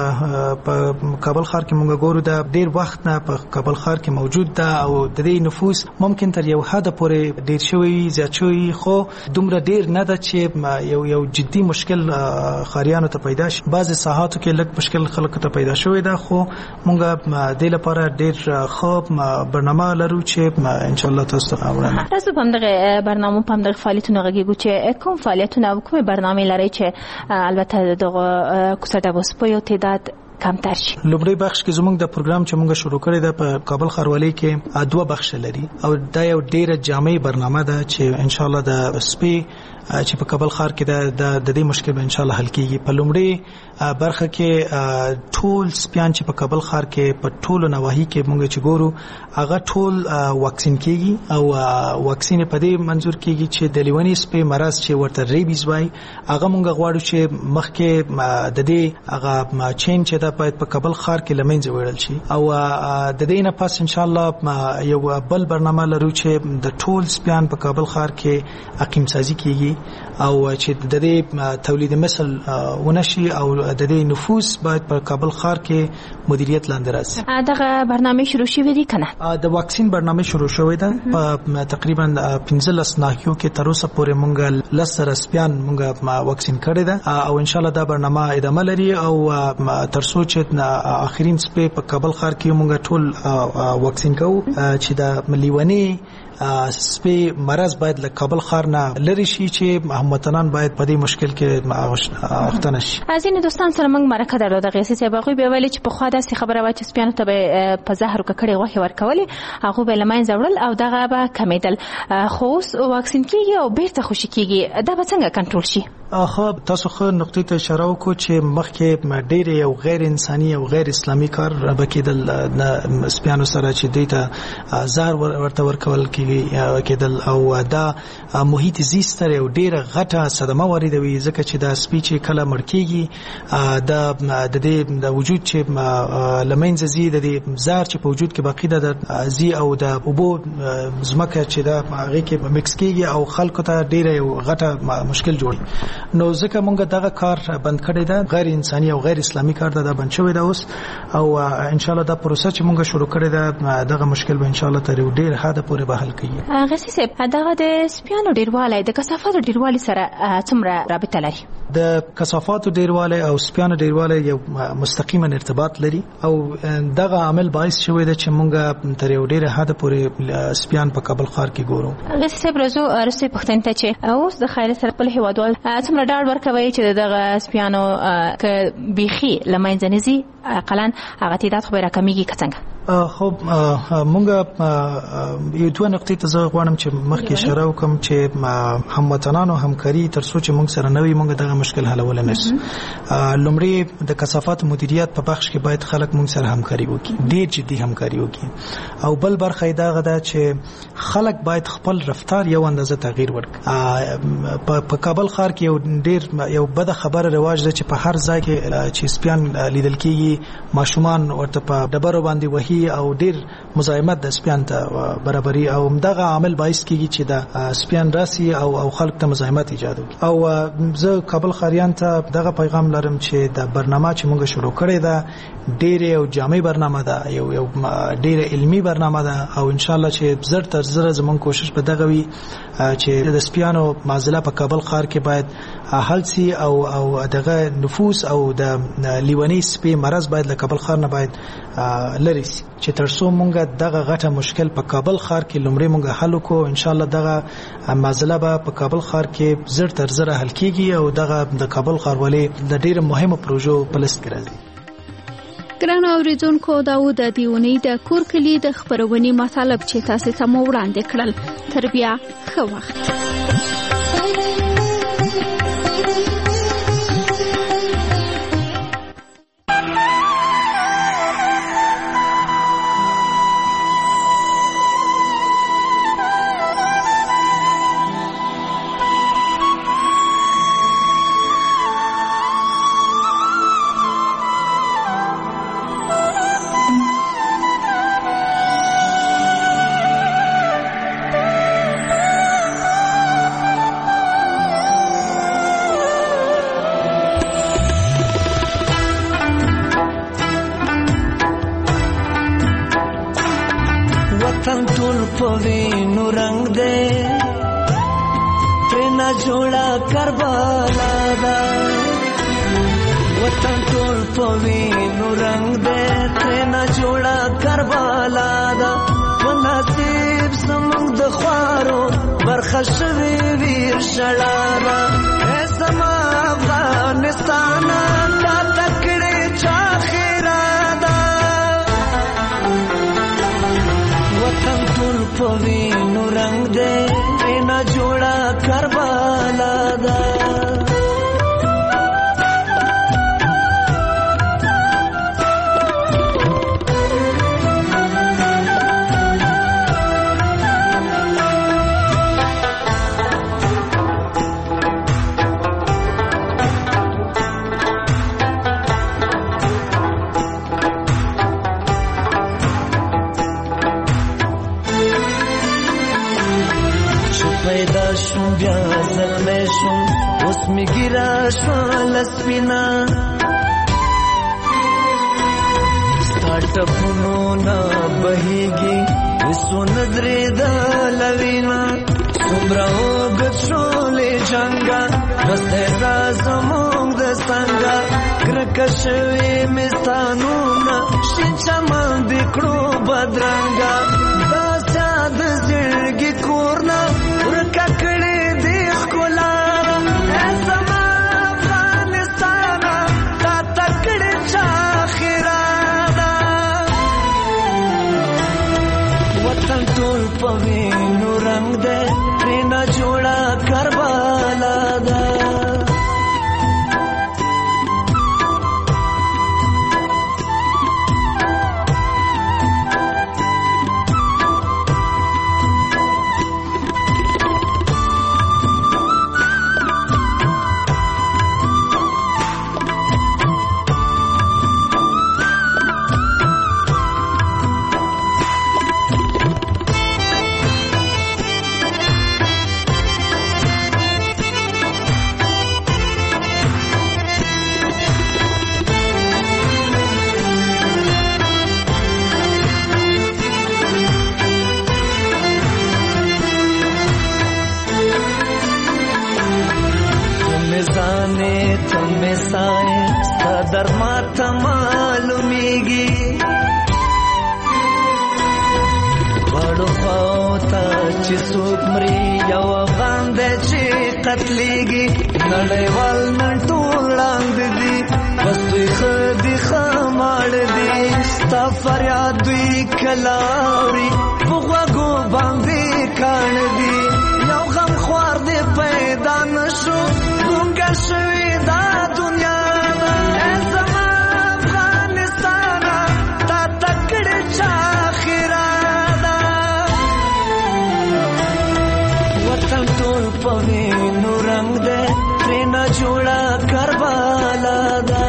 په کابل ښار کې موږ ګورو دا ډیر وخت نه په کابل ښار کې موجود ده او د دې نفوس ممکن تر یو حد پورې ډیر شوی زیات شوی خو دومره ډیر نه ده چې یو جدي مشکل ښاریانو ته پیدا شي بعض ساحاتو کې لږ مشکل خلکو ته پیدا شوی ده خو موږ د لپاره ډیر ښه برنامه لرو چې ان شاء الله تاسو ته وړاندې تاسو په دغه برنامه په دغه فعالیتونو غږیږو چې کوم فعالیتونه او کومه برنامه لري چې البته دغه کوڅه د وسپیو تعداد کمتر شي لومړی بخش کې زموږ د پروګرام چې موږ شروع کړی دی په کابل ښاروالۍ کې 2 بخش لري او دا یو ډیره جامع برنامه ده چې ان شاء الله د سپي چې په کابل ښار کې د دې مشکل به ان شاء الله حل کیږي په لومړی برخه کې ټول سپیان چې په کابل ښار کې په ټولو نواحي کې موږ چې ګورو هغه ټول واکسین کیږي او واکسین په دې منظور کیږي چې د لیونی سپي مرض چې ورته ریبیز وای هغه موږ غواړو چې مخکې د دې هغه چین چې دا باید په کابل ښار کې لمنځه وړل شي او د دې نه پس ان شاء الله یو بل برنامه لرو چې د ټول سپیان په کابل ښار کې اقیم سازي کیږي او چې د دې تولید مثل ونشي او د دې نفوس باید په کابل ښار کې مدیریت لاندې راشي دغه برنامه شروع شوې دي کنه د واکسین برنامه شروع شوې ده په تقریبا 15 ناحیو کې تر اوسه پورې مونږ لسره سپیان مونږ واکسین کړی ده او ان شاء الله دا برنامه ادامه لري او تر څو چې اخرین سپي په کابل ښار کې مونږ ټول واکسین کوو چې د مليونی سپي مرض باید له کابل ښار نه لري شي چې هموطنان باید په دې مشکل کې اخته شي. ځینې دوستان سره موږ مرکه درلوده د غیاثي صاحب هغوی به ویلي چې پخوا داسې خبره وه چې سپیانو ته به په زهر او ککړې غوښې ورکولې هغوی به له منځه وړل او دغه به کمېدل خو اوس واکسین کېږي او بیرته خوشي کېږي دا به څنګه کنټرول شي؟ خو تاسو خو نقطې ته اشاره وکړو چې مخکې ډېر یو غیر انساني او غیر اسلامي کار بکیدل سپیانو سره چې دوی ته زار ورته ورکول کېدل او دا محیط زیست یو ډېره غټه صدمه واردوي ځکه چې دا سپی چې کله مړ کېږي د دې د وجود چې لمنځه ځي د دې زار چې په وجود کې باقي ده ځي او د اوبو ځمکه چې دا هغې کې مکس کېږي او خلکو ته ډېره یو غټه مشکل جوړي نو ځکه مونږ دغه کار بند کړی ده غیر انساني او غیر اسلامي کار دا بند شوی ده اوس او ان شاء الله دا پروسه چې مونږ شروع کړی ده دغه مشکل به ان شاء الله تر ډیر حد پورې به حل کړي. غسی صاحب دغه د سپیانو ډیروالی د کثافاتو ډیروالی سره څومره رابطه لري؟ د کثافاتو ډیروالی او سپیانو ډیروالی یو مستقیما ارتباط لري او دغه عامل باعث شوی ده چې مونږ تر یو ډیر حد پورې سپیان په کابل ښار کې ګورو. غسی صاحب رسو پښتون ته چې اوس د خیر سره خپل هیوادوال څومره ډاډ ورکوي چې دغه سپیانو ک بیخي لمنځه نه ځي اقلن هغه تعداد خو به راکمیږي که څنګه؟ خب مونږ یو دوه نقطې ته زه غواړم چې مخکې اشاره وکړم چې هموطنانو همکاري تر څو چې مونږ سره نه وي مونږ دغه مشکل حلولی نه شو. لومړی د کثافاتو مدیریت په بخش کې باید خلک مونږ سره همکاري وکړي، ډېر جدي همکاري وکړي او بل برخه یې دغه ده چې خلک باید خپل رفتار یو اندازه تغییر ورکړي. په کابل ښار کې یو بده خبره رواج ده چې په هر ځای کې چې سپیان لیدل کېږي ماشومان ورته په ډبرو باندې وهي او ډیر مزاحمت د سپیان ته برابري او دغه عامل باعث کیږي چې د سپیان راسي او خلک ته مزاحمت ایجاد وکړي. او زه کابل خاریان ته دغه پیغام لرم چې د برنامه چې موږ شروع کړې ده ډېر یو جامع برنامه ده، یو ډېر علمي برنامه ده او ان شاء الله چې زر تر زر زمون کوشش به دغه وي چې د سپیانو معضله په کابل ښار کې باید حل سي او دغه نفوس او د لیونی سپي مرض باید له کابل ښار نه باید لري سي چې تر څو مونږ دغه غټه مشکل په کابل ښار کې لومړی مونږ حل وکړو ان شاء الله دغه معضله به په کابل ښار کې زر تر زر حل کیږي او دغه د کابل ښاروالۍ د ډېر مهمه پروژو په لست کې راځي. ګران اوریدونکو دا و د دیونی د کور کلی د خبرونې مطالب چې تاسو ته مو وړاندې کړل. تر بیا ښه وخت. پوینو رنگ دے ترینا جوڑا کربالا دا ته چې څوک مري یو افغان دی چې قتلېږي نړیوال نن ټول ړاند دي بس دوی ښه دي ښه ماړه دي ستا فریاد دوی کله اوري په غوږو باندې کاڼه دي یو غم خوار دی پیدا نه شو ګونګه شوې دا دنیا پوینو رنگ دے ترینا جوڑا کربالا دا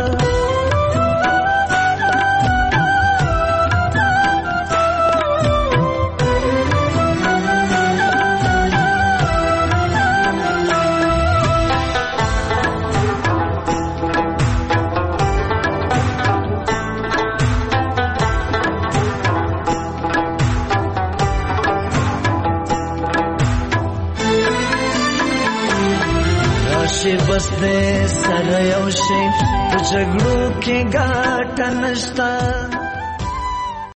بس دې سره یو شي په جګړو کې ګټه نشته